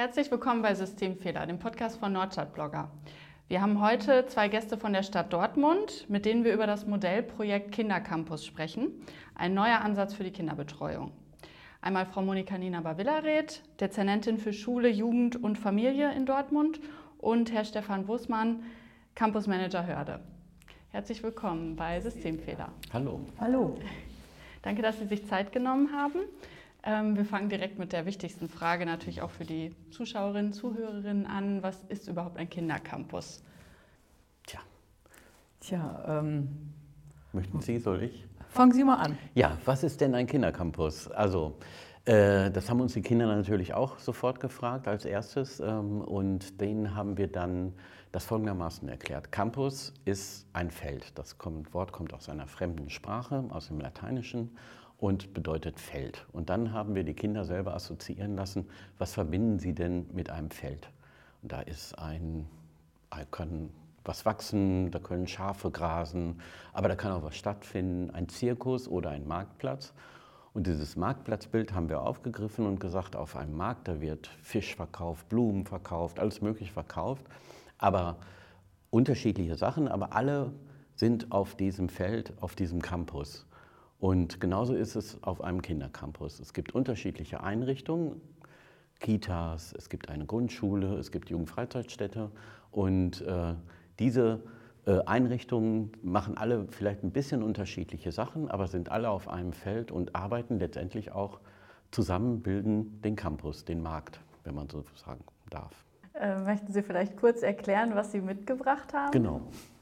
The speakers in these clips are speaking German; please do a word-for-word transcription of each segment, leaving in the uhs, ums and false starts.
Herzlich willkommen bei Systemfehler, dem Podcast von Nordstadtblogger. Wir haben heute zwei Gäste von der Stadt Dortmund, mit denen wir über das Modellprojekt Kindercampus sprechen, ein neuer Ansatz für die Kinderbetreuung. Einmal Frau Monika Nienaber-Villaret, Dezernentin für Schule, Jugend und Familie in Dortmund, und Herr Stefan Wußmann, Campusmanager Hörde. Herzlich willkommen bei Systemfehler. Hallo. Hallo. Danke, dass Sie sich Zeit genommen haben. Ähm, wir fangen direkt mit der wichtigsten Frage natürlich auch für die Zuschauerinnen, Zuhörerinnen an. Was ist überhaupt ein Kindercampus? Tja. Tja, ähm, Möchten Sie, soll ich? fangen Sie mal an. Ja, was ist denn ein Kindercampus? Also, äh, das haben uns die Kinder natürlich auch sofort gefragt als erstes. Ähm, und denen haben wir dann das folgendermaßen erklärt. Campus ist ein Feld. Das kommt, Wort kommt aus einer fremden Sprache, aus dem Lateinischen, und bedeutet Feld. Und dann haben wir die Kinder selber assoziieren lassen, was verbinden sie denn mit einem Feld? Und da ist ein, da kann was wachsen, da können Schafe grasen, aber da kann auch was stattfinden, ein Zirkus oder ein Marktplatz. Und dieses Marktplatzbild haben wir aufgegriffen und gesagt, auf einem Markt, da wird Fisch verkauft, Blumen verkauft, alles Mögliche verkauft, aber unterschiedliche Sachen, aber alle sind auf diesem Feld, auf diesem Campus. Und genauso ist es auf einem Kindercampus. Es gibt unterschiedliche Einrichtungen, Kitas, es gibt eine Grundschule, es gibt Jugendfreizeitstätte. Und äh, diese äh, Einrichtungen machen alle vielleicht ein bisschen unterschiedliche Sachen, aber sind alle auf einem Feld und arbeiten letztendlich auch zusammen, bilden den Campus, den Markt, wenn man so sagen darf. Äh, möchten Sie vielleicht kurz erklären, was Sie mitgebracht haben? Genau.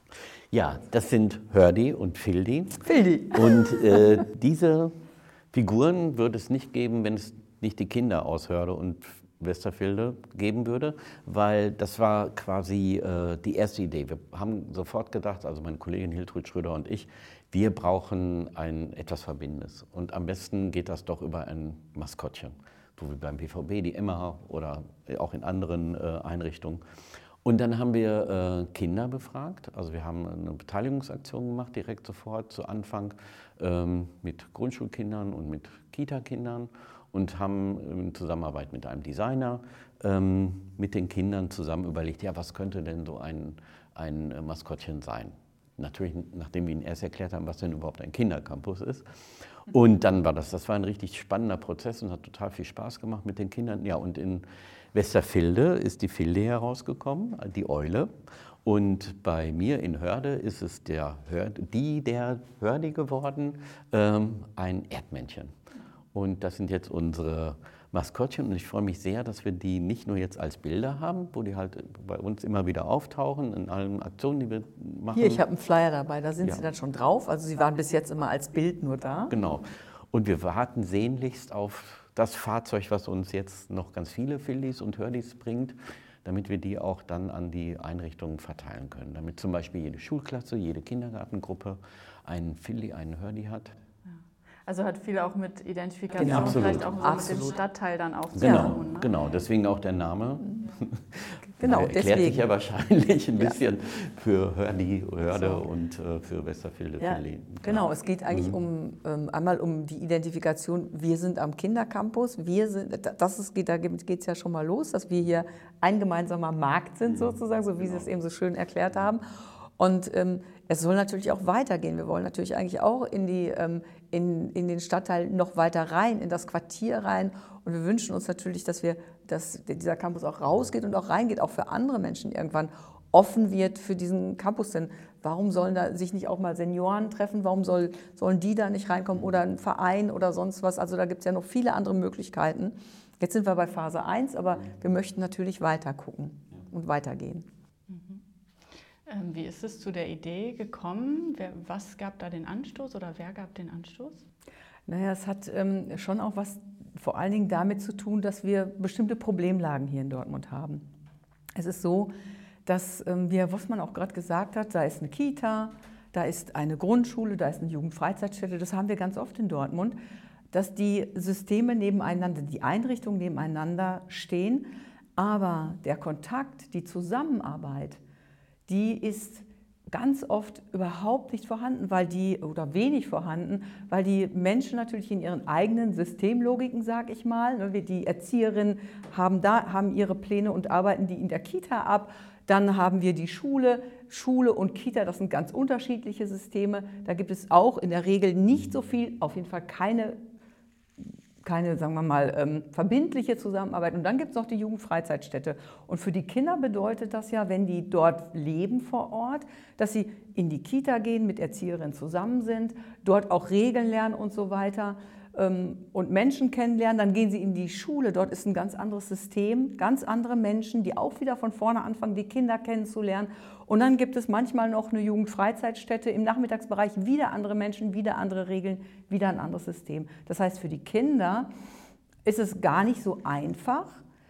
Ja, das sind Hördi und Fildi. Fildi. Und äh, diese Figuren würde es nicht geben, wenn es nicht die Kinder aus Hörde und Westerfilde geben würde, weil das war quasi äh, die erste Idee. Wir haben sofort gedacht, also meine Kollegin Hiltrud Schröder und ich, wir brauchen ein etwas Verbindendes. Und am besten geht das doch über ein Maskottchen, so wie beim B V B, die Emma oder auch in anderen äh, Einrichtungen. Und dann haben wir äh, Kinder befragt, also wir haben eine Beteiligungsaktion gemacht, direkt sofort zu Anfang, ähm, mit Grundschulkindern und mit Kita-Kindern und haben in Zusammenarbeit mit einem Designer ähm, mit den Kindern zusammen überlegt, ja, was könnte denn so ein, ein Maskottchen sein? Natürlich, nachdem wir ihnen erst erklärt haben, was denn überhaupt ein Kindercampus ist. Und dann war das, das war ein richtig spannender Prozess und hat total viel Spaß gemacht mit den Kindern. Ja, und in Westerfilde ist die Filde herausgekommen, die Eule. Und bei mir in Hörde ist es der Hörde, die der Hördi geworden, ähm, ein Erdmännchen. Und das sind jetzt unsere Maskottchen und ich freue mich sehr, dass wir die nicht nur jetzt als Bilder haben, wo die halt bei uns immer wieder auftauchen, in allen Aktionen, die wir machen. Hier, ich habe einen Flyer dabei, da sind Ja. Sie dann schon drauf. Also Sie waren bis jetzt immer als Bild nur da. Genau. Und wir warten sehnlichst auf das Fahrzeug, was uns jetzt noch ganz viele Fildis und Hördis bringt, damit wir die auch dann an die Einrichtungen verteilen können. Damit zum Beispiel jede Schulklasse, jede Kindergartengruppe einen Fildi, einen Hördi hat. Also hat viel auch mit Identifikation, Genau. vielleicht auch so Absolut. mit dem Stadtteil dann auch zu Genau, tun. Ne? genau, deswegen auch der Name. Genau, Erklärt deswegen. sich ja wahrscheinlich ein Ja. bisschen für Hördi, Hörde So. und äh, für Westerfilde. Ja, Fildi. genau, es geht eigentlich Mhm. um ähm, einmal um die Identifikation. Wir sind am Kindercampus. Wir sind, das ist, da geht es ja schon mal los, dass wir hier ein gemeinsamer Markt sind sozusagen, so wie Sie es eben so schön erklärt haben. Und ähm, es soll natürlich auch weitergehen. Wir wollen natürlich eigentlich auch in, die, ähm, in, in den Stadtteil noch weiter rein, in das Quartier rein. Und wir wünschen uns natürlich, dass, wir, dass dieser Campus auch rausgeht und auch reingeht, auch für andere Menschen irgendwann offen wird für diesen Campus. Denn warum sollen da sich nicht auch mal Senioren treffen? Warum soll, sollen die da nicht reinkommen oder ein Verein oder sonst was? Also da gibt es ja noch viele andere Möglichkeiten. Jetzt sind wir bei Phase eins, aber wir möchten natürlich weiter gucken und weitergehen. Ähm, wie ist es zu der Idee gekommen? Wer, was gab da den Anstoß oder wer gab den Anstoß? Naja, es hat ähm, schon auch was vor allen Dingen damit zu tun, dass wir bestimmte Problemlagen hier in Dortmund haben. Es ist so, dass ähm, wir, was man auch gerade gesagt hat, da ist eine Kita, da ist eine Grundschule, da ist eine Jugendfreizeitstätte, das haben wir ganz oft in Dortmund, dass die Systeme nebeneinander, die Einrichtungen nebeneinander stehen, aber der Kontakt, die Zusammenarbeit, die ist ganz oft überhaupt nicht vorhanden, weil die, oder wenig vorhanden, weil die Menschen natürlich in ihren eigenen Systemlogiken, sag ich mal, die Erzieherinnen haben, da, haben ihre Pläne und arbeiten die in der Kita ab, dann haben wir die Schule, Schule und Kita, das sind ganz unterschiedliche Systeme, da gibt es auch in der Regel nicht so viel, auf jeden Fall keine keine, sagen wir mal, ähm, verbindliche Zusammenarbeit. Und dann gibt es noch die Jugendfreizeitstätte. Und für die Kinder bedeutet das ja, wenn die dort leben vor Ort, dass sie in die Kita gehen, mit Erzieherinnen zusammen sind, dort auch Regeln lernen und so weiter ähm, und Menschen kennenlernen. Dann gehen sie in die Schule, dort ist ein ganz anderes System, ganz andere Menschen, die auch wieder von vorne anfangen, die Kinder kennenzulernen. Und dann gibt es manchmal noch eine Jugendfreizeitstätte, im Nachmittagsbereich wieder andere Menschen, wieder andere Regeln, wieder ein anderes System. Das heißt, für die Kinder ist es gar nicht so einfach,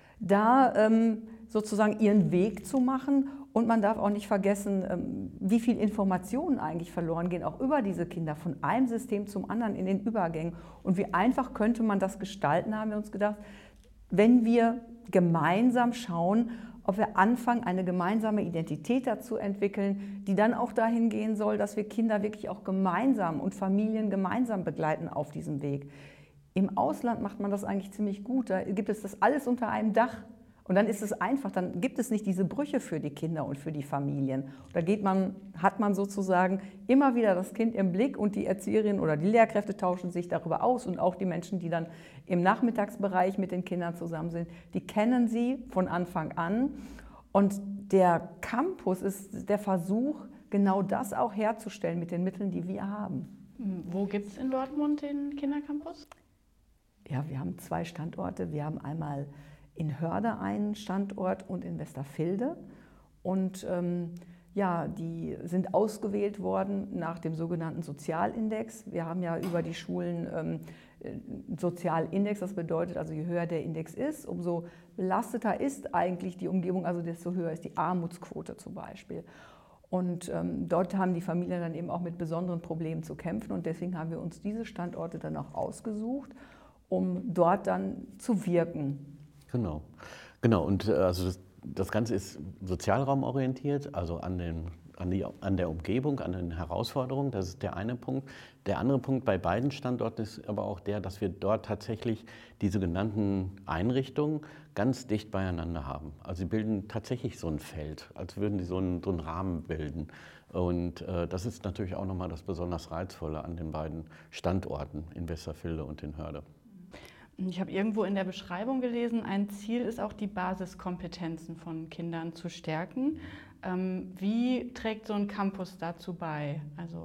da ähm, sozusagen ihren Weg zu machen. Und man darf auch nicht vergessen, ähm, wie viel Informationen eigentlich verloren gehen, auch über diese Kinder, von einem System zum anderen in den Übergängen. Und wie einfach könnte man das gestalten, haben wir uns gedacht, wenn wir gemeinsam schauen, ob wir anfangen, eine gemeinsame Identität dazu entwickeln, die dann auch dahin gehen soll, dass wir Kinder wirklich auch gemeinsam und Familien gemeinsam begleiten auf diesem Weg. Im Ausland macht man das eigentlich ziemlich gut, da gibt es das alles unter einem Dach. Und dann ist es einfach, dann gibt es nicht diese Brüche für die Kinder und für die Familien. Da geht man, hat man sozusagen immer wieder das Kind im Blick und die Erzieherinnen oder die Lehrkräfte tauschen sich darüber aus und auch die Menschen, die dann im Nachmittagsbereich mit den Kindern zusammen sind, die kennen sie von Anfang an. Und der Campus ist der Versuch, genau das auch herzustellen mit den Mitteln, die wir haben. Wo gibt es in Dortmund den Kindercampus? Ja, wir haben zwei Standorte. Wir haben einmal in Hörde einen Standort und in Westerfilde. Und ähm, ja, die sind ausgewählt worden nach dem sogenannten Sozialindex. Wir haben ja über die Schulen ähm, einen Sozialindex, das bedeutet also, je höher der Index ist, umso belasteter ist eigentlich die Umgebung, also desto höher ist die Armutsquote zum Beispiel. Und ähm, dort haben die Familien dann eben auch mit besonderen Problemen zu kämpfen und deswegen haben wir uns diese Standorte dann auch ausgesucht, um dort dann zu wirken. Genau, genau. Und äh, also das, das Ganze ist sozialraumorientiert, also an, den, an, die, an der Umgebung, an den Herausforderungen. Das ist der eine Punkt. Der andere Punkt bei beiden Standorten ist aber auch der, dass wir dort tatsächlich diese genannten Einrichtungen ganz dicht beieinander haben. Also sie bilden tatsächlich so ein Feld, als würden sie so einen, so einen Rahmen bilden. Und äh, das ist natürlich auch nochmal das besonders Reizvolle an den beiden Standorten in Westerfilde und in Hörde. Ich habe irgendwo in der Beschreibung gelesen, ein Ziel ist auch, die Basiskompetenzen von Kindern zu stärken. Ähm, wie trägt so ein Campus dazu bei? Also,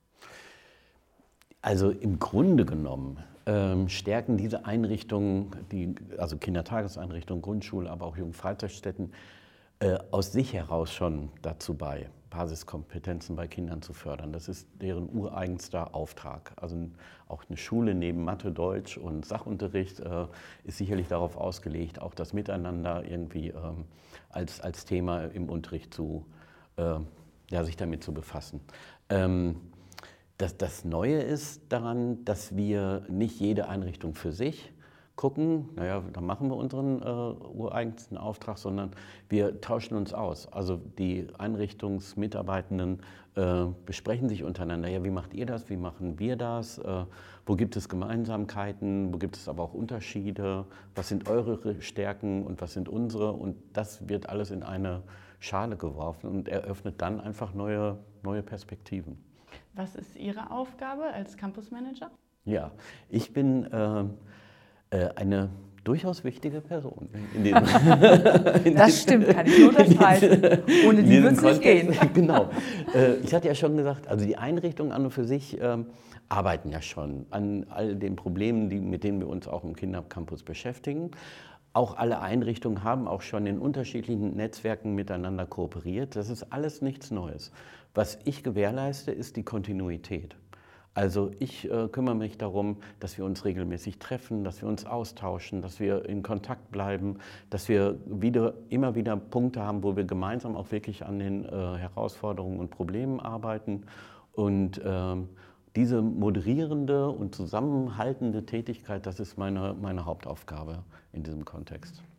also im Grunde genommen ähm, stärken diese Einrichtungen, die, also Kindertageseinrichtungen, Grundschule, aber auch Jugendfreizeitstätten, äh, aus sich heraus schon dazu bei, Basiskompetenzen bei Kindern zu fördern. Das ist deren ureigenster Auftrag. Also auch eine Schule neben Mathe, Deutsch und Sachunterricht äh, ist sicherlich darauf ausgelegt, auch das Miteinander irgendwie ähm, als, als Thema im Unterricht zu, äh, ja, sich damit zu befassen. Ähm, das, das Neue ist daran, dass wir nicht jede Einrichtung für sich gucken, naja, dann machen wir unseren äh, ureigensten Auftrag, sondern wir tauschen uns aus. Also die Einrichtungsmitarbeitenden äh, besprechen sich untereinander, ja, wie macht ihr das, wie machen wir das, äh, wo gibt es Gemeinsamkeiten, wo gibt es aber auch Unterschiede, was sind eure Stärken und was sind unsere, und das wird alles in eine Schale geworfen und eröffnet dann einfach neue, neue Perspektiven. was ist Ihre Aufgabe als Campusmanager? Ja, ich bin äh, eine durchaus wichtige Person. In diesem, in das stimmt, kann ich nur unterstreichen. Ohne die würde es nicht gehen. Genau. Ich hatte ja schon gesagt, also die Einrichtungen an und für sich ähm, arbeiten ja schon an all den Problemen, die, mit denen wir uns auch im Kindercampus beschäftigen. Auch alle Einrichtungen haben auch schon in unterschiedlichen Netzwerken miteinander kooperiert. Das ist alles nichts Neues. Was ich gewährleiste, ist die Kontinuität. Also ich äh, kümmere mich darum, dass wir uns regelmäßig treffen, dass wir uns austauschen, dass wir in Kontakt bleiben, dass wir wieder, immer wieder Punkte haben, wo wir gemeinsam auch wirklich an den äh, Herausforderungen und Problemen arbeiten. Und ähm, diese moderierende und zusammenhaltende Tätigkeit, das ist meine, meine Hauptaufgabe in diesem Kontext.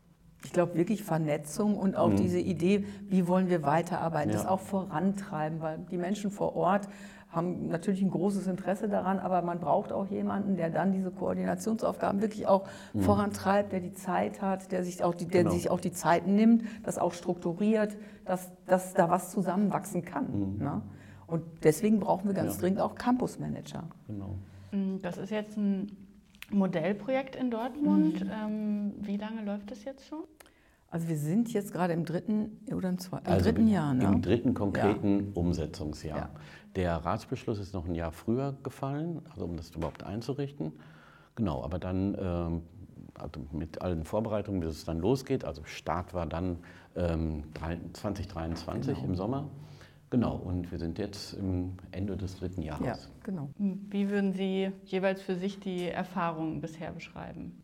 ich glaube wirklich Vernetzung und auch mhm. diese Idee, wie wollen wir weiterarbeiten, ja. das auch vorantreiben, weil die Menschen vor Ort haben natürlich ein großes Interesse daran, aber man braucht auch jemanden, der dann diese Koordinationsaufgaben wirklich auch mhm. vorantreibt, der die Zeit hat, der sich auch die, der genau. sich auch die Zeit nimmt, das auch strukturiert, dass, dass da was zusammenwachsen kann. Mhm. Ne? Und deswegen brauchen wir ganz ja. dringend auch Campusmanager. Genau. Das ist jetzt ein Modellprojekt in Dortmund. Mhm. Ähm, wie lange läuft das jetzt schon? Also wir sind jetzt gerade im dritten oder im, zweiten, im also dritten Jahr. Ne? Im dritten konkreten ja. Umsetzungsjahr. Ja. Der Ratsbeschluss ist noch ein Jahr früher gefallen, also um das überhaupt einzurichten. Genau, aber dann ähm, also mit allen Vorbereitungen, bis es dann losgeht, also Start war dann ähm, zwanzig dreiundzwanzig genau. im Sommer. Genau, und wir sind jetzt im Ende des dritten Jahres. Ja, genau. Wie würden Sie jeweils für sich die Erfahrungen bisher beschreiben?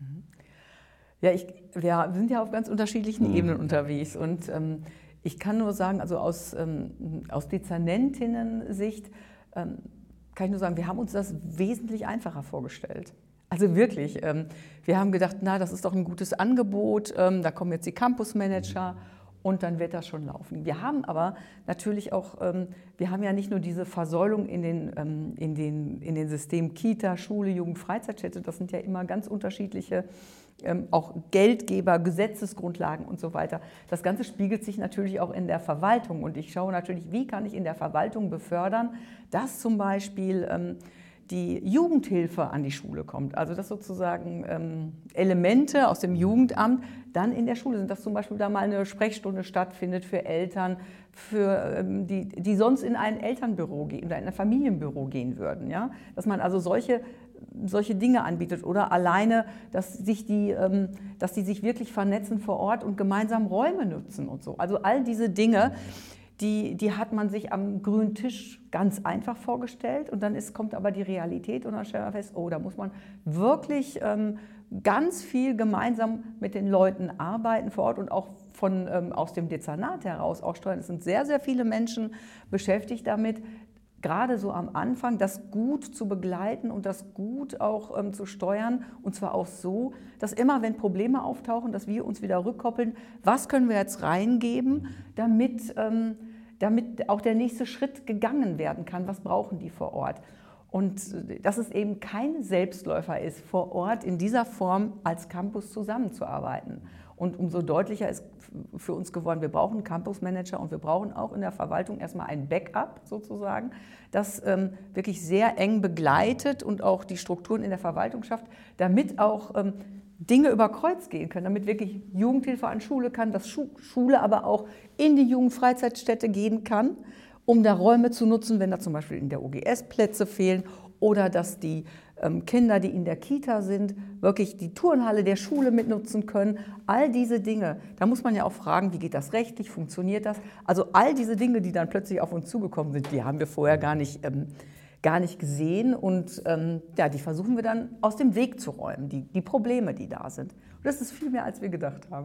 Ja, ich, wir sind ja auf ganz unterschiedlichen mhm. Ebenen unterwegs und ähm, ich kann nur sagen, also aus, ähm, aus Dezernentinnen-Sicht ähm, kann ich nur sagen, wir haben uns das wesentlich einfacher vorgestellt. Also wirklich, ähm, wir haben gedacht, na, das ist doch ein gutes Angebot, ähm, da kommen jetzt die Campusmanager und dann wird das schon laufen. Wir haben aber natürlich auch, ähm, wir haben ja nicht nur diese Versäulung in den, ähm, in den, in den Systemen Kita, Schule, Jugend, Freizeitstätte, das sind ja immer ganz unterschiedliche Ähm, auch Geldgeber, Gesetzesgrundlagen und so weiter. Das Ganze spiegelt sich natürlich auch in der Verwaltung und ich schaue natürlich, wie kann ich in der Verwaltung befördern, dass zum Beispiel ähm, die Jugendhilfe an die Schule kommt, also dass sozusagen ähm, Elemente aus dem Jugendamt dann in der Schule sind, dass zum Beispiel da mal eine Sprechstunde stattfindet für Eltern, für, ähm, die, die sonst in ein Elternbüro gehen oder in ein Familienbüro gehen würden. Ja? Dass man also solche solche Dinge anbietet oder alleine, dass sich die, ähm, dass die sich wirklich vernetzen vor Ort und gemeinsam Räume nutzen und so. Also all diese Dinge, die, die hat man sich am grünen Tisch ganz einfach vorgestellt und dann ist, kommt aber die Realität und dann stellt man fest, oh, da muss man wirklich ähm, ganz viel gemeinsam mit den Leuten arbeiten vor Ort und auch von, ähm, aus dem Dezernat heraus auch steuern. Es sind sehr, sehr viele Menschen beschäftigt damit, gerade so am Anfang, das gut zu begleiten und das gut auch ähm, zu steuern. Und zwar auch so, dass immer, wenn Probleme auftauchen, dass wir uns wieder rückkoppeln, was können wir jetzt reingeben, damit, ähm, damit auch der nächste Schritt gegangen werden kann, was brauchen die vor Ort. Und dass es eben kein Selbstläufer ist, vor Ort in dieser Form als Campus zusammenzuarbeiten. Und umso deutlicher ist für uns geworden, wir brauchen einen Campusmanager und wir brauchen auch in der Verwaltung erstmal ein Backup sozusagen, das ähm, wirklich sehr eng begleitet und auch die Strukturen in der Verwaltung schafft, damit auch ähm, Dinge über Kreuz gehen können, damit wirklich Jugendhilfe an Schule kann, dass Schu- Schule aber auch in die Jugendfreizeitstätte gehen kann, um da Räume zu nutzen, wenn da zum Beispiel in der O G S Plätze fehlen oder dass die ähm, Kinder, die in der Kita sind, wirklich die Turnhalle der Schule mitnutzen können. All diese Dinge, da muss man ja auch fragen, wie geht das rechtlich, funktioniert das? Also all diese Dinge, die dann plötzlich auf uns zugekommen sind, die haben wir vorher gar nicht, ähm, gar nicht gesehen und ähm, ja, die versuchen wir dann aus dem Weg zu räumen, die, die Probleme, die da sind. Und das ist viel mehr, als wir gedacht haben.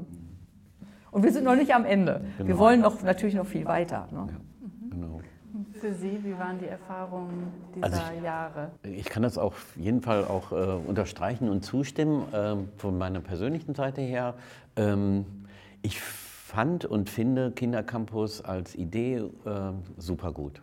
Und wir sind noch nicht am Ende. Genau. Wir wollen noch, natürlich noch viel weiter. Ne? Ja, genau. Für Sie, wie waren die Erfahrungen dieser also ich, Jahre? Ich kann das auf jeden Fall auch äh, unterstreichen und zustimmen, äh, von meiner persönlichen Seite her. Ähm, ich fand und finde Kindercampus als Idee äh, super gut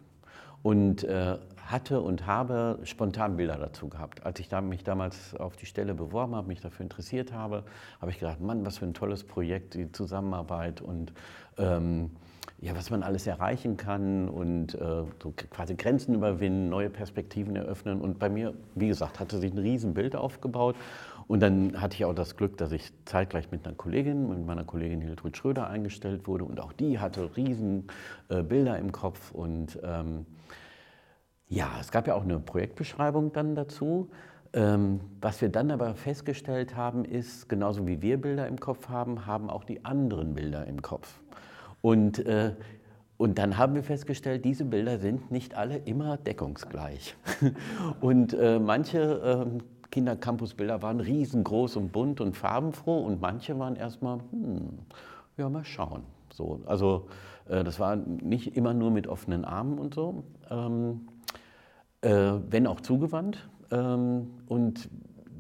und äh, hatte und habe spontan Bilder dazu gehabt. Als ich da, mich damals auf die Stelle beworben habe, mich dafür interessiert habe, habe ich gedacht, Mann, was für ein tolles Projekt, die Zusammenarbeit und ähm, ja, was man alles erreichen kann und äh, so quasi Grenzen überwinden, neue Perspektiven eröffnen. Und bei mir, wie gesagt, hatte sich ein Riesenbild aufgebaut. Und dann hatte ich auch das Glück, dass ich zeitgleich mit einer Kollegin, mit meiner Kollegin Hiltrud Schröder eingestellt wurde. Und auch die hatte riesen äh, Bilder im Kopf. Und ähm, ja, es gab ja auch eine Projektbeschreibung dann dazu. Ähm, was wir dann aber festgestellt haben, ist, genauso wie wir Bilder im Kopf haben, haben auch die anderen Bilder im Kopf. Und, äh, und dann haben wir festgestellt, diese Bilder sind nicht alle immer deckungsgleich. Und äh, manche äh, Kindercampusbilder waren riesengroß und bunt und farbenfroh und manche waren erstmal, hm, ja, mal schauen. So, also äh, das war nicht immer nur mit offenen Armen und so, ähm, äh, wenn auch zugewandt. Ähm, und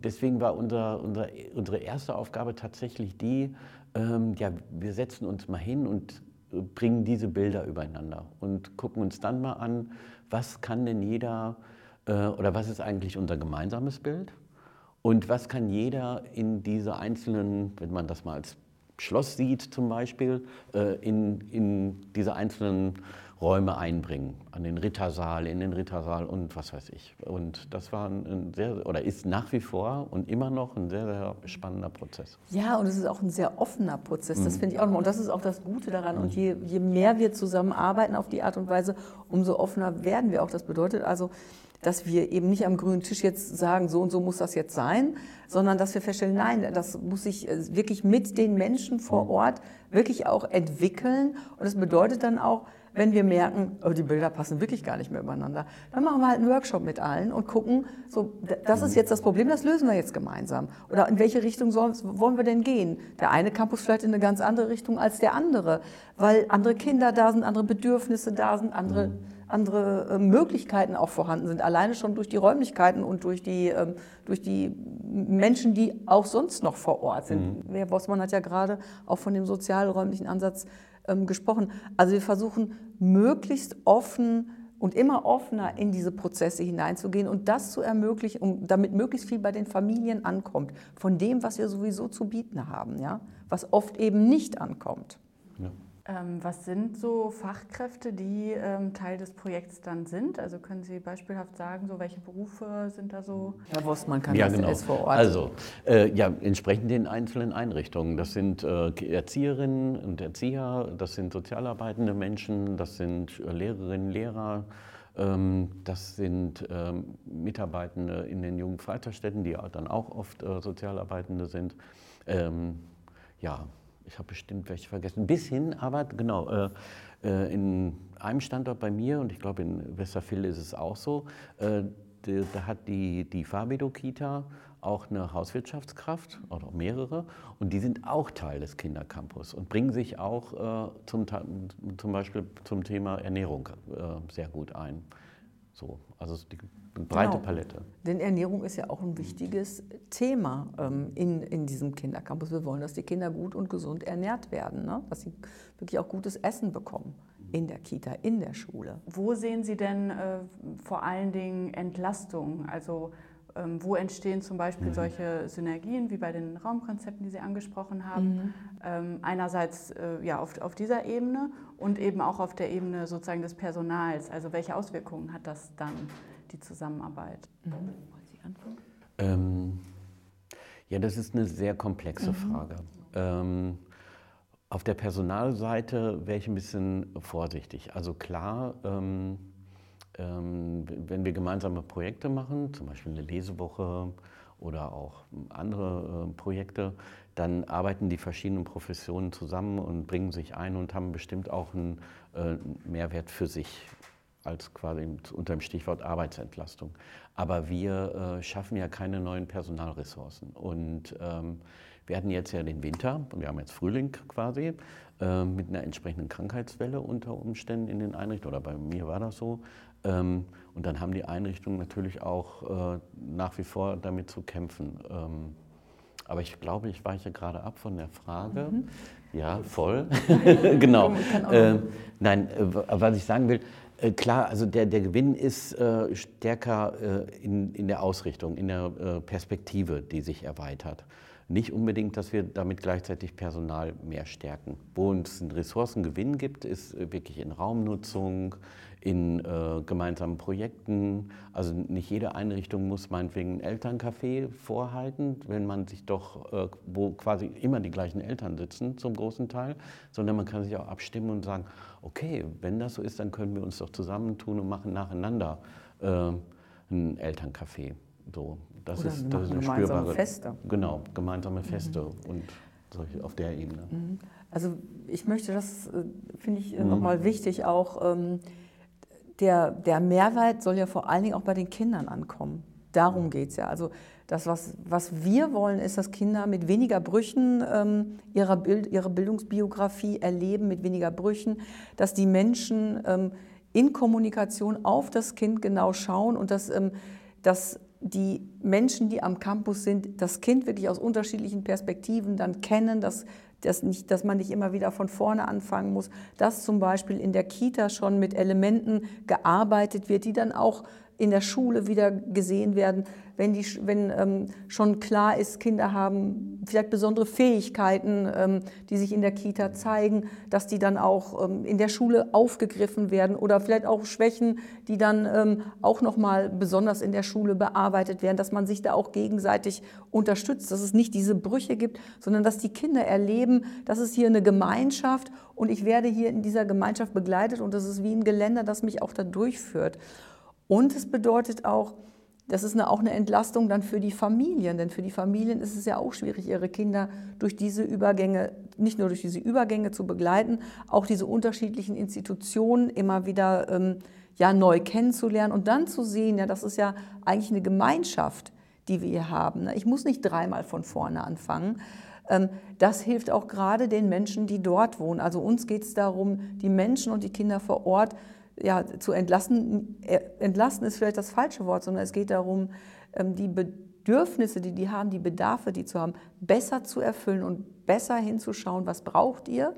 deswegen war unser, unser, unsere erste Aufgabe tatsächlich die, ähm, ja, wir setzen uns mal hin und bringen diese Bilder übereinander und gucken uns dann mal an, was kann denn jeder äh, oder was ist eigentlich unser gemeinsames Bild und was kann jeder in diese einzelnen, wenn man das mal als Schloss sieht zum Beispiel, äh, in, in diese einzelnen Räume einbringen, an den Rittersaal, in den Rittersaal und was weiß ich. Und das war ein, ein sehr, oder ist nach wie vor und immer noch ein sehr, sehr spannender Prozess. Ja, und es ist auch ein sehr offener Prozess, das Mhm. finde ich auch nochmal. Und das ist auch das Gute daran. Und je, je mehr wir zusammenarbeiten auf die Art und Weise, umso offener werden wir auch. Das bedeutet also, dass wir eben nicht am grünen Tisch jetzt sagen, so und so muss das jetzt sein, sondern dass wir feststellen, nein, das muss sich wirklich mit den Menschen vor Ort wirklich auch entwickeln. Und das bedeutet dann auch, wenn wir merken, oh, die Bilder passen wirklich gar nicht mehr übereinander, dann machen wir halt einen Workshop mit allen und gucken, so, das ist jetzt das Problem, das lösen wir jetzt gemeinsam. Oder in welche Richtung sollen, wollen wir denn gehen? Der eine Campus vielleicht in eine ganz andere Richtung als der andere, weil andere Kinder da sind, andere Bedürfnisse da sind, andere, andere äh, Möglichkeiten auch vorhanden sind, alleine schon durch die Räumlichkeiten und durch die, ähm, durch die Menschen, die auch sonst noch vor Ort sind. Mhm. Herr Bossmann hat ja gerade auch von dem sozialräumlichen Ansatz ähm, gesprochen. Also wir versuchen möglichst offen und immer offener in diese Prozesse hineinzugehen und das zu ermöglichen, um, damit möglichst viel bei den Familien ankommt, von dem, was wir sowieso zu bieten haben, ja? Was oft eben nicht ankommt. Ja. Ähm, was sind so Fachkräfte, die ähm, Teil des Projekts dann sind? Also können Sie beispielhaft sagen, so welche Berufe sind da so? Herr Bossmann kann Ja, das genau. jetzt vor Ort. Also, äh, ja, entsprechend den einzelnen Einrichtungen. Das sind äh, Erzieherinnen und Erzieher, das sind sozialarbeitende Menschen, das sind äh, Lehrerinnen, Lehrer, ähm, das sind ähm, Mitarbeitende in den Jugendfreizeitstätten, die dann auch oft äh, Sozialarbeitende sind. Ähm, ja, ich habe bestimmt welche vergessen. Bis hin, aber genau, äh, äh, in einem Standort bei mir, und ich glaube in Westerfelde ist es auch so, äh, die, da hat die, die Fabido-Kita auch eine Hauswirtschaftskraft, oder mehrere, und die sind auch Teil des Kindercampus und bringen sich auch äh, zum, zum Beispiel zum Thema Ernährung äh, sehr gut ein. So, also die eine breite Genau. Palette. Denn Ernährung ist ja auch ein wichtiges Thema ähm, in, in diesem Kindercampus. Wir wollen, dass die Kinder gut und gesund ernährt werden, ne? Dass sie wirklich auch gutes Essen bekommen in der Kita, in der Schule. Wo sehen Sie denn äh, vor allen Dingen Entlastung? Also ähm, wo entstehen zum Beispiel Mhm. solche Synergien wie bei den Raumkonzepten, die Sie angesprochen haben? Mhm. Ähm, einerseits äh, ja, auf, auf dieser Ebene und eben auch auf der Ebene sozusagen des Personals. Also welche Auswirkungen hat das dann, die Zusammenarbeit? Mhm. Wollen Sie anfangen? Ähm, ja, das ist eine sehr komplexe Mhm. Frage. Ähm, auf der Personalseite wäre ich ein bisschen vorsichtig. Also klar, ähm, ähm, wenn wir gemeinsame Projekte machen, zum Beispiel eine Lesewoche oder auch andere äh, Projekte, dann arbeiten die verschiedenen Professionen zusammen und bringen sich ein und haben bestimmt auch einen äh, Mehrwert für sich, als quasi unter dem Stichwort Arbeitsentlastung. Aber wir äh, schaffen ja keine neuen Personalressourcen. Und ähm, wir hatten jetzt ja den Winter, und wir haben jetzt Frühling quasi, äh, mit einer entsprechenden Krankheitswelle unter Umständen in den Einrichtungen, oder bei mir war das so. Ähm, und dann haben die Einrichtungen natürlich auch äh, nach wie vor damit zu kämpfen. Ähm, aber ich glaube, ich weiche gerade ab von der Frage. Mhm. Ja, voll. Genau. Äh, nein, äh, was ich sagen will, äh, klar, also der, der Gewinn ist äh, stärker äh, in, in der Ausrichtung, in der äh, Perspektive, die sich erweitert. Nicht unbedingt, dass wir damit gleichzeitig Personal mehr stärken. Wo uns einen Ressourcengewinn gibt, ist äh, wirklich in Raumnutzung, in äh, gemeinsamen Projekten. Also nicht jede Einrichtung muss meinetwegen ein Elterncafé vorhalten, wenn man sich doch, äh, wo quasi immer die gleichen Eltern sitzen zum großen Teil, sondern man kann sich auch abstimmen und sagen, okay, wenn das so ist, dann können wir uns doch zusammentun und machen nacheinander äh, ein Elterncafé. So, das Oder ist, wir das ist eine machen gemeinsame spürbare, Feste. Genau, gemeinsame Feste mhm. und solche auf der Ebene. Mhm. Also ich möchte, das finde ich Mhm. nochmal wichtig, auch ähm, der, der Mehrwert soll ja vor allen Dingen auch bei den Kindern ankommen. Darum geht es ja. Also das, was, was wir wollen, ist, dass Kinder mit weniger Brüchen ähm, ihre, Bild, ihre Bildungsbiografie erleben, mit weniger Brüchen, dass die Menschen ähm, in Kommunikation auf das Kind genau schauen und dass, ähm, dass die Menschen, die am Campus sind, das Kind wirklich aus unterschiedlichen Perspektiven dann kennen, dass, dass, nicht, dass man nicht immer wieder von vorne anfangen muss, dass zum Beispiel in der Kita schon mit Elementen gearbeitet wird, die dann auch in der Schule wieder gesehen werden, wenn, die, wenn ähm, schon klar ist, Kinder haben vielleicht besondere Fähigkeiten, ähm, die sich in der Kita zeigen, dass die dann auch ähm, in der Schule aufgegriffen werden oder vielleicht auch Schwächen, die dann ähm, auch nochmal besonders in der Schule bearbeitet werden, dass man sich da auch gegenseitig unterstützt, dass es nicht diese Brüche gibt, sondern dass die Kinder erleben, dass es hier eine Gemeinschaft und ich werde hier in dieser Gemeinschaft begleitet und das ist wie ein Geländer, das mich auch da durchführt. Und es bedeutet auch, das ist eine, auch eine Entlastung dann für die Familien, denn für die Familien ist es ja auch schwierig, ihre Kinder durch diese Übergänge, nicht nur durch diese Übergänge zu begleiten, auch diese unterschiedlichen Institutionen immer wieder ähm, ja, neu kennenzulernen und dann zu sehen, ja, das ist ja eigentlich eine Gemeinschaft, die wir hier haben. Ich muss nicht dreimal von vorne anfangen. Das hilft auch gerade den Menschen, die dort wohnen. Also uns geht es darum, die Menschen und die Kinder vor Ort ja, zu entlasten. Entlasten ist vielleicht das falsche Wort, sondern es geht darum, die Bedürfnisse, die die haben, die Bedarfe, die zu haben, besser zu erfüllen und besser hinzuschauen, was braucht ihr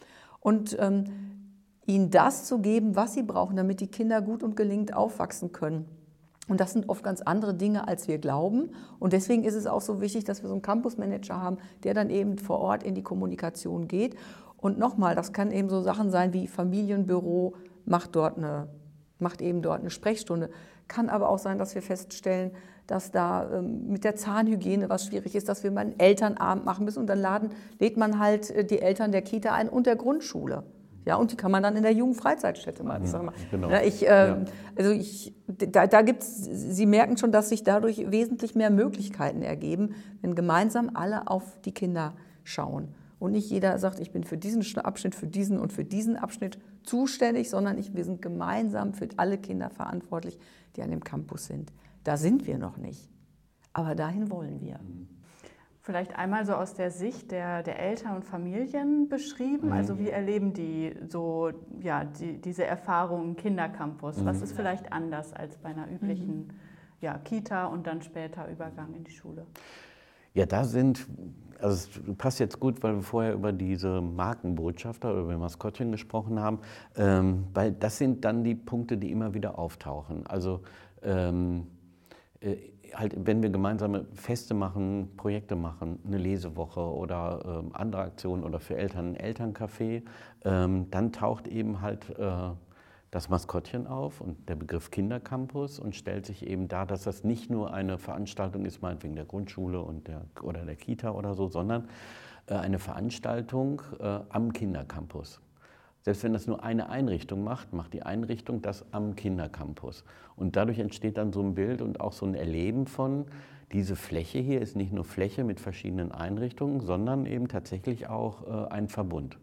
und ähm, ihnen das zu geben, was sie brauchen, damit die Kinder gut und gelingend aufwachsen können. Und das sind oft ganz andere Dinge, als wir glauben. Und deswegen ist es auch so wichtig, dass wir so einen Campusmanager haben, der dann eben vor Ort in die Kommunikation geht. Und nochmal, das kann eben so Sachen sein wie Familienbüro, macht, dort eine, macht eben dort eine Sprechstunde. Kann aber auch sein, dass wir feststellen, dass da ähm, mit der Zahnhygiene was schwierig ist, dass wir mal einen Elternabend machen müssen und dann laden, lädt man halt äh, die Eltern der Kita ein und der Grundschule. Ja, und die kann man dann in der Jugendfreizeitstätte machen. Ich, sag mal. Genau. Ja, ich, äh, ja. also ich, da, da gibt's, Sie merken schon, dass sich dadurch wesentlich mehr Möglichkeiten ergeben, wenn gemeinsam alle auf die Kinder schauen. Und nicht jeder sagt, ich bin für diesen Abschnitt, für diesen und für diesen Abschnitt zuständig, sondern ich, wir sind gemeinsam für alle Kinder verantwortlich, die an dem Campus sind. Da sind wir noch nicht, aber dahin wollen wir. Vielleicht einmal so aus der Sicht der, der Eltern und Familien beschrieben. Also wie erleben die so ja, die, diese Erfahrung im Kindercampus? Was ist vielleicht anders als bei einer üblichen ja, Kita und dann später Übergang in die Schule? Ja, da sind, also es passt jetzt gut, weil wir vorher über diese Markenbotschafter oder über Maskottchen gesprochen haben, ähm, weil das sind dann die Punkte, die immer wieder auftauchen. Also ähm, äh, halt, wenn wir gemeinsame Feste machen, Projekte machen, eine Lesewoche oder ähm, andere Aktionen oder für Eltern ein Elterncafé, ähm, dann taucht eben halt äh, das Maskottchen auf und der Begriff Kindercampus und stellt sich eben dar, dass das nicht nur eine Veranstaltung ist, meinetwegen der Grundschule und der, oder der Kita oder so, sondern äh, eine Veranstaltung äh, am Kindercampus. Selbst wenn das nur eine Einrichtung macht, macht die Einrichtung das am Kindercampus. Und dadurch entsteht dann so ein Bild und auch so ein Erleben von, diese Fläche hier ist nicht nur Fläche mit verschiedenen Einrichtungen, sondern eben tatsächlich auch äh, ein Verbund.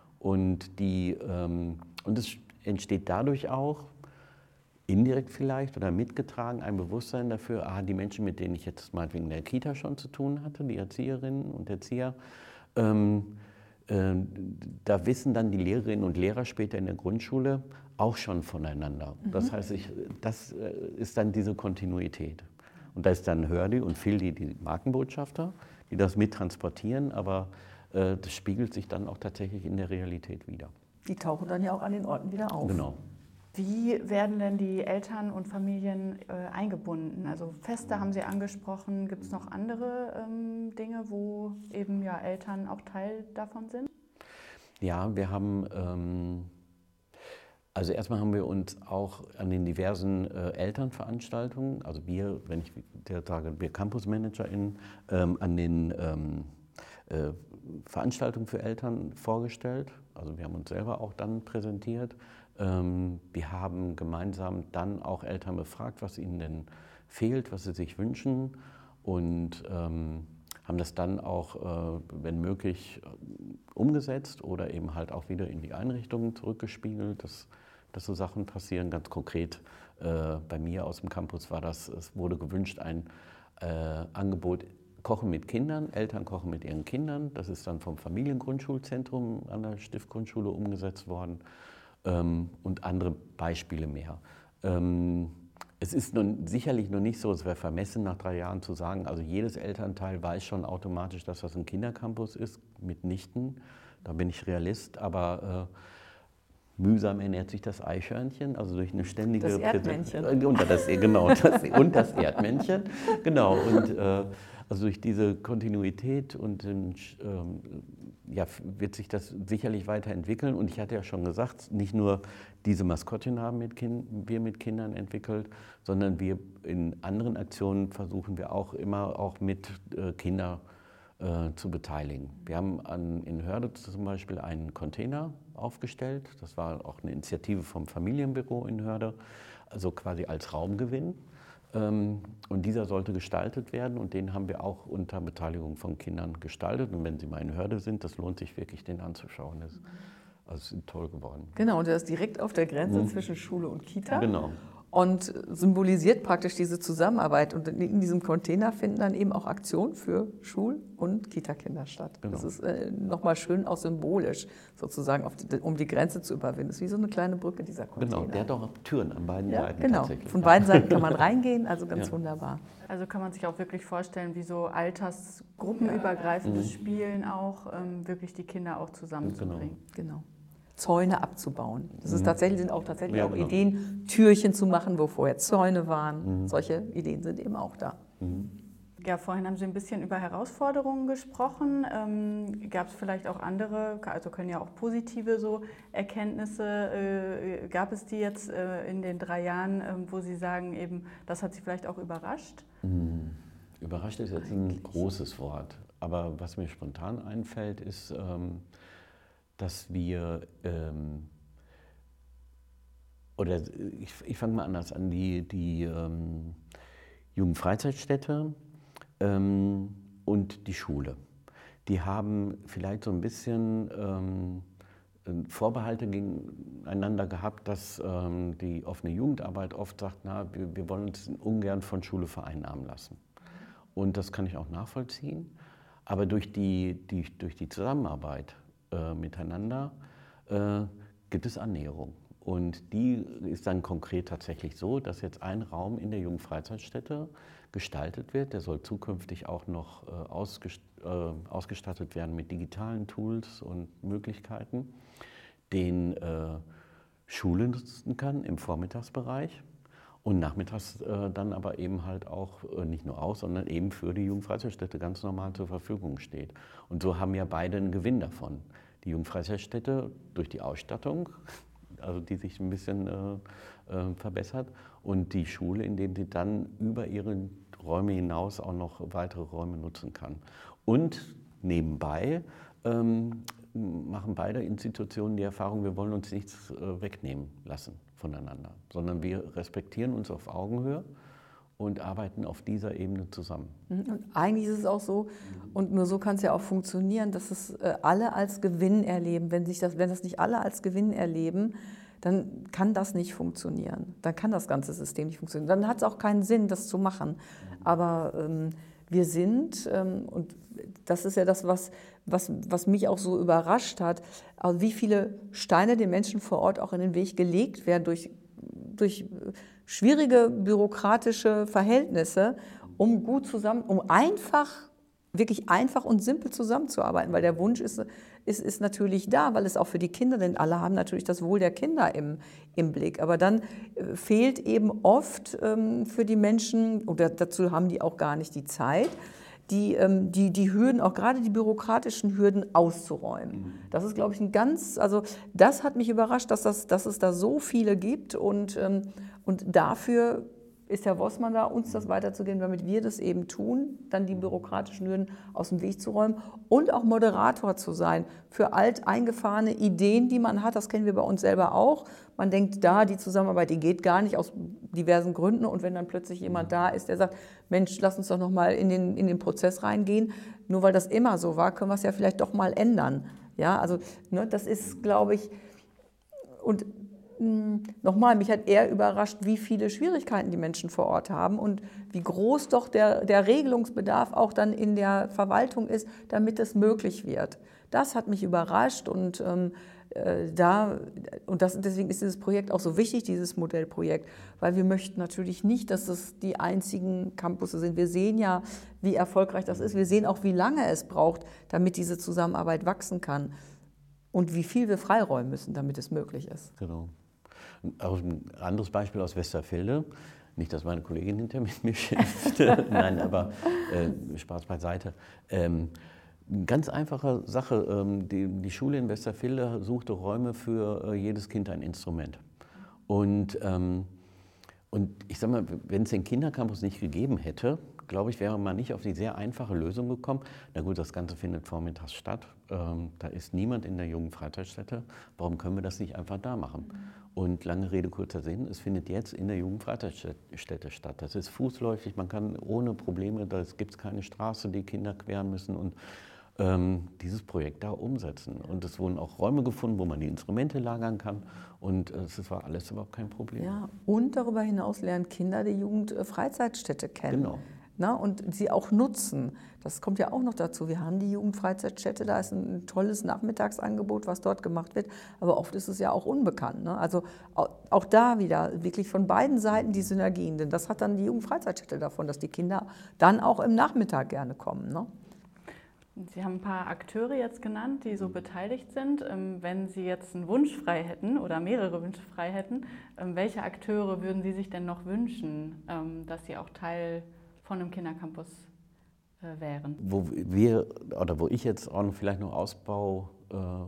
Und, die, ähm, und es entsteht dadurch auch, indirekt vielleicht oder mitgetragen, ein Bewusstsein dafür, ah, die Menschen, mit denen ich jetzt meinetwegen in der Kita schon zu tun hatte, die Erzieherinnen und Erzieher, ähm, äh, da wissen dann die Lehrerinnen und Lehrer später in der Grundschule auch schon voneinander. Mhm. Das heißt, ich, das äh, ist dann diese Kontinuität. Und da ist dann Hördi und Fildi die Markenbotschafter, die das mittransportieren, aber äh, das spiegelt sich dann auch tatsächlich in der Realität wieder. Die tauchen dann ja auch an den Orten wieder auf. Genau. Wie werden denn die Eltern und Familien äh, eingebunden? Also Feste haben Sie angesprochen. Gibt es noch andere ähm, Dinge, wo eben ja Eltern auch Teil davon sind? Ja, wir haben, ähm, also erstmal haben wir uns auch an den diversen äh, Elternveranstaltungen, also wir, wenn ich der sage, wir CampusmanagerInnen, ähm, an den ähm, äh, Veranstaltungen für Eltern vorgestellt. Also wir haben uns selber auch dann präsentiert. Ähm, wir haben gemeinsam dann auch Eltern befragt, was ihnen denn fehlt, was sie sich wünschen und ähm, haben das dann auch, äh, wenn möglich, umgesetzt oder eben halt auch wieder in die Einrichtungen zurückgespiegelt, dass, dass so Sachen passieren. Ganz konkret äh, bei mir aus dem Campus war das, es wurde gewünscht, ein äh, Angebot Kochen mit Kindern, Eltern kochen mit ihren Kindern. Das ist dann vom Familiengrundschulzentrum an der Stiftgrundschule umgesetzt worden ähm, und andere Beispiele mehr. Ähm, Es ist nun sicherlich noch nicht so, es wäre vermessen nach drei Jahren zu sagen, also jedes Elternteil weiß schon automatisch, dass das ein Kindercampus ist, mitnichten. Da bin ich Realist, aber äh, mühsam ernährt sich das Eichhörnchen, also durch eine ständige... Das Erdmännchen. Äh, und, das, genau, das, und das Erdmännchen, genau. Und äh, also durch diese Kontinuität und ähm, ja, wird sich das sicherlich weiterentwickeln. Und ich hatte ja schon gesagt, nicht nur diese Maskottchen haben mit kind, wir mit Kindern entwickelt, sondern wir in anderen Aktionen versuchen wir auch immer auch mit äh, Kindern äh, zu beteiligen. Wir haben an, in Hörde zum Beispiel einen Container aufgestellt. Das war auch eine Initiative vom Familienbüro in Hörde, also quasi als Raumgewinn. Und dieser sollte gestaltet werden und den haben wir auch unter Beteiligung von Kindern gestaltet. Und wenn Sie mal in Hörde sind, das lohnt sich wirklich, den anzuschauen. Das, also ist toll geworden. Genau, und der ist direkt auf der Grenze mhm. zwischen Schule und Kita. Genau. Und symbolisiert praktisch diese Zusammenarbeit. Und in diesem Container finden dann eben auch Aktionen für Schul- und Kita-Kinder statt. Genau. Das ist äh, nochmal schön auch symbolisch, sozusagen, auf die, um die Grenze zu überwinden. Das ist wie so eine kleine Brücke, dieser Container. Genau, der hat auch Türen an beiden ja, Seiten genau. tatsächlich. Von beiden Seiten kann man reingehen, also ganz ja. wunderbar. Also kann man sich auch wirklich vorstellen, wie so altersgruppenübergreifendes ja. Spielen auch, ähm, wirklich die Kinder auch zusammenzubringen. Genau. genau. Zäune abzubauen. Das ist mhm. tatsächlich, sind auch tatsächlich ja, auch genau. Ideen, Türchen zu machen, wo vorher Zäune waren. Mhm. Solche Ideen sind eben auch da. Mhm. Ja, vorhin haben Sie ein bisschen über Herausforderungen gesprochen. Ähm, gab es vielleicht auch andere, also können ja auch positive so Erkenntnisse, äh, gab es die jetzt äh, in den drei Jahren, äh, wo Sie sagen, eben, das hat Sie vielleicht auch überrascht? Mhm. Überrascht ist jetzt Eigentlich. ein großes Wort, aber was mir spontan einfällt, ist, ähm, dass wir, ähm, oder ich, ich fange mal anders an, die, die ähm, Jugendfreizeitstätte ähm, und die Schule, die haben vielleicht so ein bisschen ähm, Vorbehalte gegeneinander gehabt, dass ähm, die offene Jugendarbeit oft sagt, na, wir, wir wollen uns ungern von Schule vereinnahmen lassen. Und das kann ich auch nachvollziehen, aber durch die, die, durch die Zusammenarbeit miteinander, äh, gibt es Annäherung. Und die ist dann konkret tatsächlich so, dass jetzt ein Raum in der Jugendfreizeitstätte gestaltet wird. Der soll zukünftig auch noch äh, ausgest äh, ausgestattet werden mit digitalen Tools und Möglichkeiten, den äh, Schule nutzen kann im Vormittagsbereich und nachmittags äh, dann aber eben halt auch äh, nicht nur aus, sondern eben für die Jugendfreizeitstätte ganz normal zur Verfügung steht. Und so haben ja beide einen Gewinn davon. Die Jugendfreizeitstätte durch die Ausstattung, also die sich ein bisschen äh, äh, verbessert, und die Schule, indem sie dann über ihre Räume hinaus auch noch weitere Räume nutzen kann. Und nebenbei ähm, machen beide Institutionen die Erfahrung, wir wollen uns nichts äh, wegnehmen lassen voneinander, sondern wir respektieren uns auf Augenhöhe und arbeiten auf dieser Ebene zusammen. Und eigentlich ist es auch so, und nur so kann es ja auch funktionieren, dass es äh, alle als Gewinn erleben. Wenn, sich das, wenn das nicht alle als Gewinn erleben, dann kann das nicht funktionieren. Dann kann das ganze System nicht funktionieren. Dann hat es auch keinen Sinn, das zu machen. Aber ähm, wir sind, ähm, und das ist ja das, was, was, was mich auch so überrascht hat, also wie viele Steine den Menschen vor Ort auch in den Weg gelegt werden durch, durch schwierige bürokratische Verhältnisse, um gut zusammen, um einfach, wirklich einfach und simpel zusammenzuarbeiten, weil der Wunsch ist, ist, ist natürlich da, weil es auch für die Kinder, denn alle haben natürlich das Wohl der Kinder im, im Blick, aber dann äh, fehlt eben oft ähm, für die Menschen, oder dazu haben die auch gar nicht die Zeit, die, ähm, die, die Hürden, auch gerade die bürokratischen Hürden auszuräumen. Das ist, glaube ich, ein ganz, also das hat mich überrascht, dass, das, dass es da so viele gibt und, ähm, und dafür ist Herr Wossmann da, uns das weiterzugeben, damit wir das eben tun, dann die bürokratischen Hürden aus dem Weg zu räumen und auch Moderator zu sein für alteingefahrene Ideen, die man hat. Das kennen wir bei uns selber auch. Man denkt, da, die Zusammenarbeit, die geht gar nicht aus diversen Gründen. Und wenn dann plötzlich jemand da ist, der sagt, Mensch, lass uns doch noch mal in den, in den Prozess reingehen. Nur weil das immer so war, können wir es ja vielleicht doch mal ändern. Ja, also ne, das ist, glaube ich, und nochmal, mich hat eher überrascht, wie viele Schwierigkeiten die Menschen vor Ort haben und wie groß doch der, der Regelungsbedarf auch dann in der Verwaltung ist, damit es möglich wird. Das hat mich überrascht und ähm, äh, da, und das, deswegen ist dieses Projekt auch so wichtig, dieses Modellprojekt, weil wir möchten natürlich nicht, dass das die einzigen Campusse sind. Wir sehen ja, wie erfolgreich das ist. Wir sehen auch, wie lange es braucht, damit diese Zusammenarbeit wachsen kann und wie viel wir freiräumen müssen, damit es möglich ist. Genau. Auch ein anderes Beispiel aus Westerfelde. Nicht, dass meine Kollegin hinter mir schimpft, nein, aber äh, Spaß beiseite. Ähm, ganz einfache Sache, ähm, die, die Schule in Westerfelde suchte Räume für äh, jedes Kind ein Instrument. Und, ähm, und ich sag mal, wenn es den Kindercampus nicht gegeben hätte, glaube ich, wäre man nicht auf die sehr einfache Lösung gekommen. Na gut, das Ganze findet vormittags statt. Ähm, da ist niemand in der Jugendfreizeitstätte. Warum können wir das nicht einfach da machen? Und lange Rede, kurzer Sinn, es findet jetzt in der Jugendfreizeitstätte statt. Das ist fußläufig, man kann ohne Probleme, da gibt es keine Straße, die Kinder queren müssen und ähm, dieses Projekt da umsetzen. Und es wurden auch Räume gefunden, wo man die Instrumente lagern kann. Und es äh, war alles überhaupt kein Problem. Ja, und darüber hinaus lernen Kinder die Jugendfreizeitstätte kennen. Genau. Na, und sie auch nutzen. Das kommt ja auch noch dazu. Wir haben die Jugendfreizeitstätte, da ist ein tolles Nachmittagsangebot, was dort gemacht wird, aber oft ist es ja auch unbekannt. Ne? Also auch da wieder wirklich von beiden Seiten die Synergien, denn das hat dann die Jugendfreizeitstätte davon, dass die Kinder dann auch im Nachmittag gerne kommen. Ne? Sie haben ein paar Akteure jetzt genannt, die so beteiligt sind. Wenn Sie jetzt einen Wunsch frei hätten oder mehrere Wünsche frei hätten, welche Akteure würden Sie sich denn noch wünschen, dass sie auch Teil von einem Kindercampus äh, wären? Wo wir oder wo ich jetzt auch noch vielleicht noch Ausbaubedarf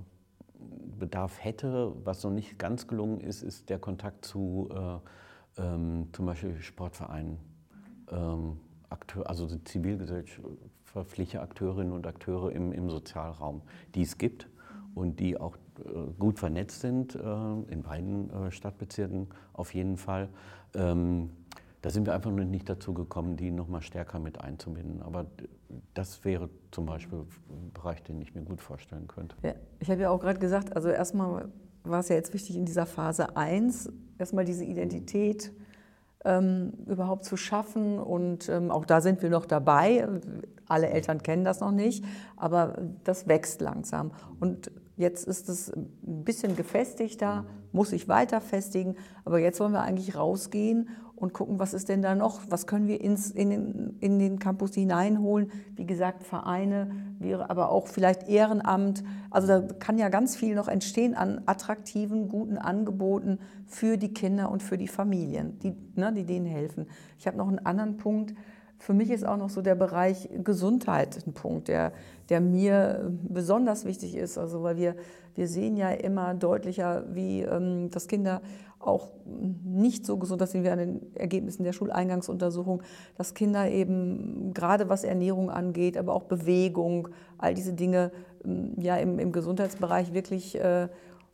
äh, hätte, was noch nicht ganz gelungen ist, ist der Kontakt zu äh, ähm, zum Beispiel Sportvereinen, ähm, Akteur, also zivilgesellschaftliche Akteurinnen und Akteure im, im Sozialraum, die es gibt und die auch äh, gut vernetzt sind, äh, in beiden äh, Stadtbezirken auf jeden Fall. Ähm, Da sind wir einfach noch nicht dazu gekommen, die noch mal stärker mit einzubinden. Aber das wäre zum Beispiel ein Bereich, den ich mir gut vorstellen könnte. Ja, ich habe ja auch gerade gesagt, also erstmal war es ja jetzt wichtig in dieser Phase eins, erstmal diese Identität ähm, überhaupt zu schaffen. Und ähm, auch da sind wir noch dabei. Alle Eltern kennen das noch nicht, aber das wächst langsam. Und jetzt ist es ein bisschen gefestigter, muss sich weiter festigen. Aber jetzt wollen wir eigentlich rausgehen und gucken, was ist denn da noch, was können wir ins, in, den, in den Campus hineinholen. Wie gesagt, Vereine, aber auch vielleicht Ehrenamt. Also da kann ja ganz viel noch entstehen an attraktiven, guten Angeboten für die Kinder und für die Familien, die, ne, die denen helfen. Ich habe noch einen anderen Punkt. Für mich ist auch noch so der Bereich Gesundheit ein Punkt, der, der mir besonders wichtig ist. Also weil wir, wir sehen ja immer deutlicher, wie ähm, dass Kinder auch nicht so gesund, das sehen wir an den Ergebnissen der Schuleingangsuntersuchung, dass Kinder eben gerade was Ernährung angeht, aber auch Bewegung, all diese Dinge ja im, im Gesundheitsbereich wirklich äh,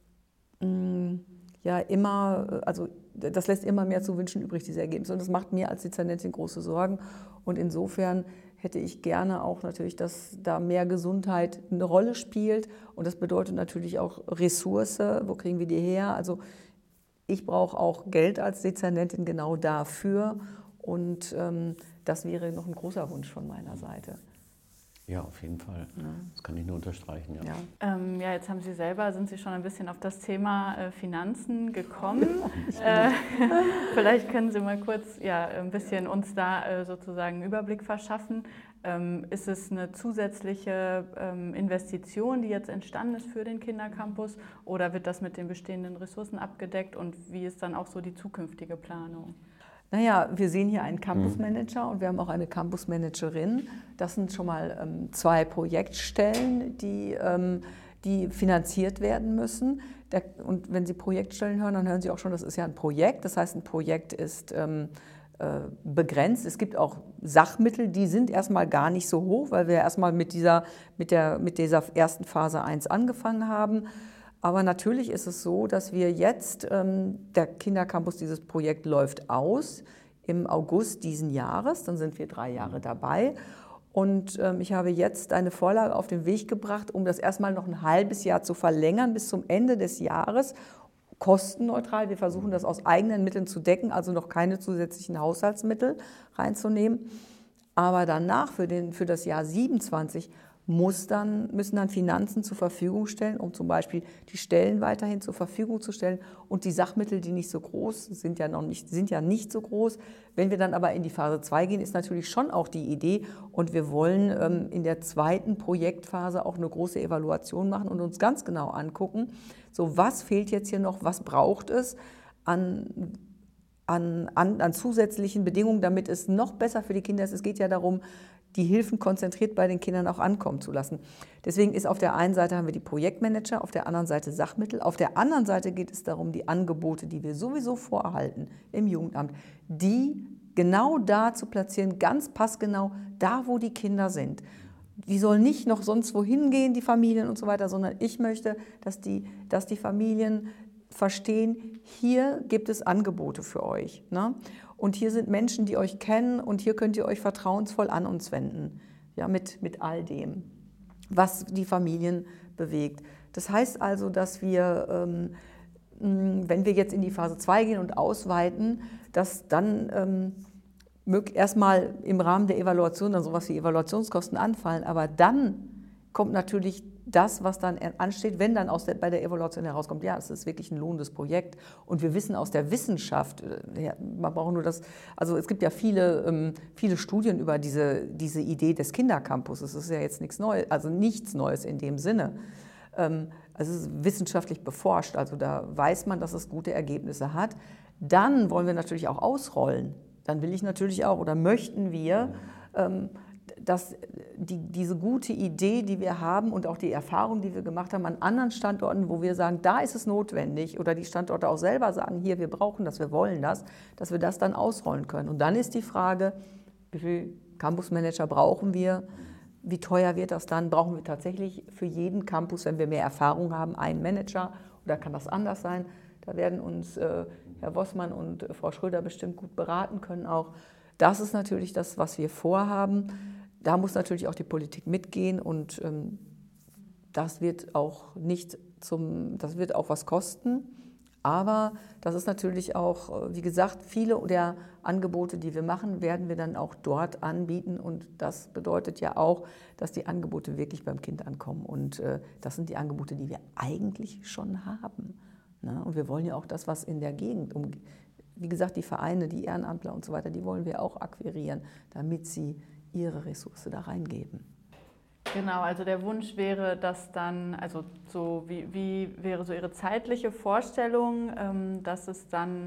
ja immer, also das lässt immer mehr zu wünschen übrig, diese Ergebnisse. Und das macht mir als Dezernentin große Sorgen. Und insofern hätte ich gerne auch natürlich, dass da mehr Gesundheit eine Rolle spielt. Und das bedeutet natürlich auch Ressource. Wo kriegen wir die her? Also ich brauche auch Geld als Dezernentin genau dafür. Und ähm, das wäre noch ein großer Wunsch von meiner Seite. Ja, auf jeden Fall. Ja. Das kann ich nur unterstreichen. Ja. Ja. Ähm, ja, jetzt haben Sie selber, sind Sie schon ein bisschen auf das Thema äh, Finanzen gekommen. äh, vielleicht können Sie mal kurz ja, ein bisschen uns da äh, sozusagen einen Überblick verschaffen. Ähm, ist es eine zusätzliche ähm, Investition, die jetzt entstanden ist für den Kindercampus, oder wird das mit den bestehenden Ressourcen abgedeckt, und wie ist dann auch so die zukünftige Planung? Naja, wir sehen hier einen Campusmanager und wir haben auch eine Campusmanagerin. Das sind schon mal ähm, zwei Projektstellen, die, ähm, die finanziert werden müssen. Der, und wenn Sie Projektstellen hören, dann hören Sie auch schon, das ist ja ein Projekt. Das heißt, ein Projekt ist ähm, äh, begrenzt. Es gibt auch Sachmittel, die sind erstmal gar nicht so hoch, weil wir erstmal mit dieser, mit der, mit dieser ersten Phase eins angefangen haben. Aber natürlich ist es so, dass wir jetzt, ähm, der Kindercampus, dieses Projekt läuft aus im August diesen Jahres, dann sind wir drei Jahre dabei. Und ähm, ich habe jetzt eine Vorlage auf den Weg gebracht, um das erstmal noch ein halbes Jahr zu verlängern bis zum Ende des Jahres, kostenneutral. Wir versuchen das aus eigenen Mitteln zu decken, also noch keine zusätzlichen Haushaltsmittel reinzunehmen. Aber danach, für, den, für das Jahr siebenundzwanzig, muss dann, müssen dann Finanzen zur Verfügung stellen, um zum Beispiel die Stellen weiterhin zur Verfügung zu stellen. Und die Sachmittel, die nicht so groß sind, ja noch nicht, sind ja nicht so groß. Wenn wir dann aber in die Phase zwei gehen, ist natürlich schon auch die Idee. Und wir wollen ähm, in der zweiten Projektphase auch eine große Evaluation machen und uns ganz genau angucken, so was fehlt jetzt hier noch, was braucht es an An, an, an zusätzlichen Bedingungen, damit es noch besser für die Kinder ist. Es geht ja darum, die Hilfen konzentriert bei den Kindern auch ankommen zu lassen. Deswegen ist auf der einen Seite haben wir die Projektmanager, auf der anderen Seite Sachmittel. Auf der anderen Seite geht es darum, die Angebote, die wir sowieso vorhalten im Jugendamt, die genau da zu platzieren, ganz passgenau, da wo die Kinder sind. Die sollen nicht noch sonst wohin gehen, die Familien und so weiter, sondern ich möchte, dass die, dass die Familien verstehen, hier gibt es Angebote für euch. Ne? Und hier sind Menschen, die euch kennen und hier könnt ihr euch vertrauensvoll an uns wenden. Ja, mit, mit all dem, was die Familien bewegt. Das heißt also, dass wir, ähm, wenn wir jetzt in die Phase zwei gehen und ausweiten, dass dann ähm, erstmal im Rahmen der Evaluation dann sowas wie Evaluationskosten anfallen, aber dann kommt natürlich das, was dann ansteht, wenn dann aus der, bei der Evaluation herauskommt, ja, es ist wirklich ein lohnendes Projekt und wir wissen aus der Wissenschaft, ja, man braucht nur das, also es gibt ja viele, ähm, viele Studien über diese, diese Idee des Kindercampus, es ist ja jetzt nichts Neues, also nichts Neues in dem Sinne. Ähm, also es ist wissenschaftlich beforscht, also da weiß man, dass es gute Ergebnisse hat. Dann wollen wir natürlich auch ausrollen, dann will ich natürlich auch oder möchten wir, ähm, dass die, diese gute Idee, die wir haben und auch die Erfahrung, die wir gemacht haben an anderen Standorten, wo wir sagen, da ist es notwendig oder die Standorte auch selber sagen, hier, wir brauchen das, wir wollen das, dass wir das dann ausrollen können. Und dann ist die Frage, wie viele Campusmanager brauchen wir, wie teuer wird das dann, brauchen wir tatsächlich für jeden Campus, wenn wir mehr Erfahrung haben, einen Manager oder kann das anders sein? Da werden uns äh, Herr Wossmann und äh, Frau Schröder bestimmt gut beraten können auch. Das ist natürlich das, was wir vorhaben. Da muss natürlich auch die Politik mitgehen und ähm, das wird auch nicht zum, das wird auch was kosten. Aber das ist natürlich auch, wie gesagt, viele der Angebote, die wir machen, werden wir dann auch dort anbieten. Und das bedeutet ja auch, dass die Angebote wirklich beim Kind ankommen. Und äh, das sind die Angebote, die wir eigentlich schon haben. Ne? Und wir wollen ja auch das, was in der Gegend, um, wie gesagt, die Vereine, die Ehrenamtler und so weiter, die wollen wir auch akquirieren, damit sie ihre Ressource da reingeben. Genau, also der Wunsch wäre, dass dann, also so wie, wie wäre so Ihre zeitliche Vorstellung, ähm, dass es dann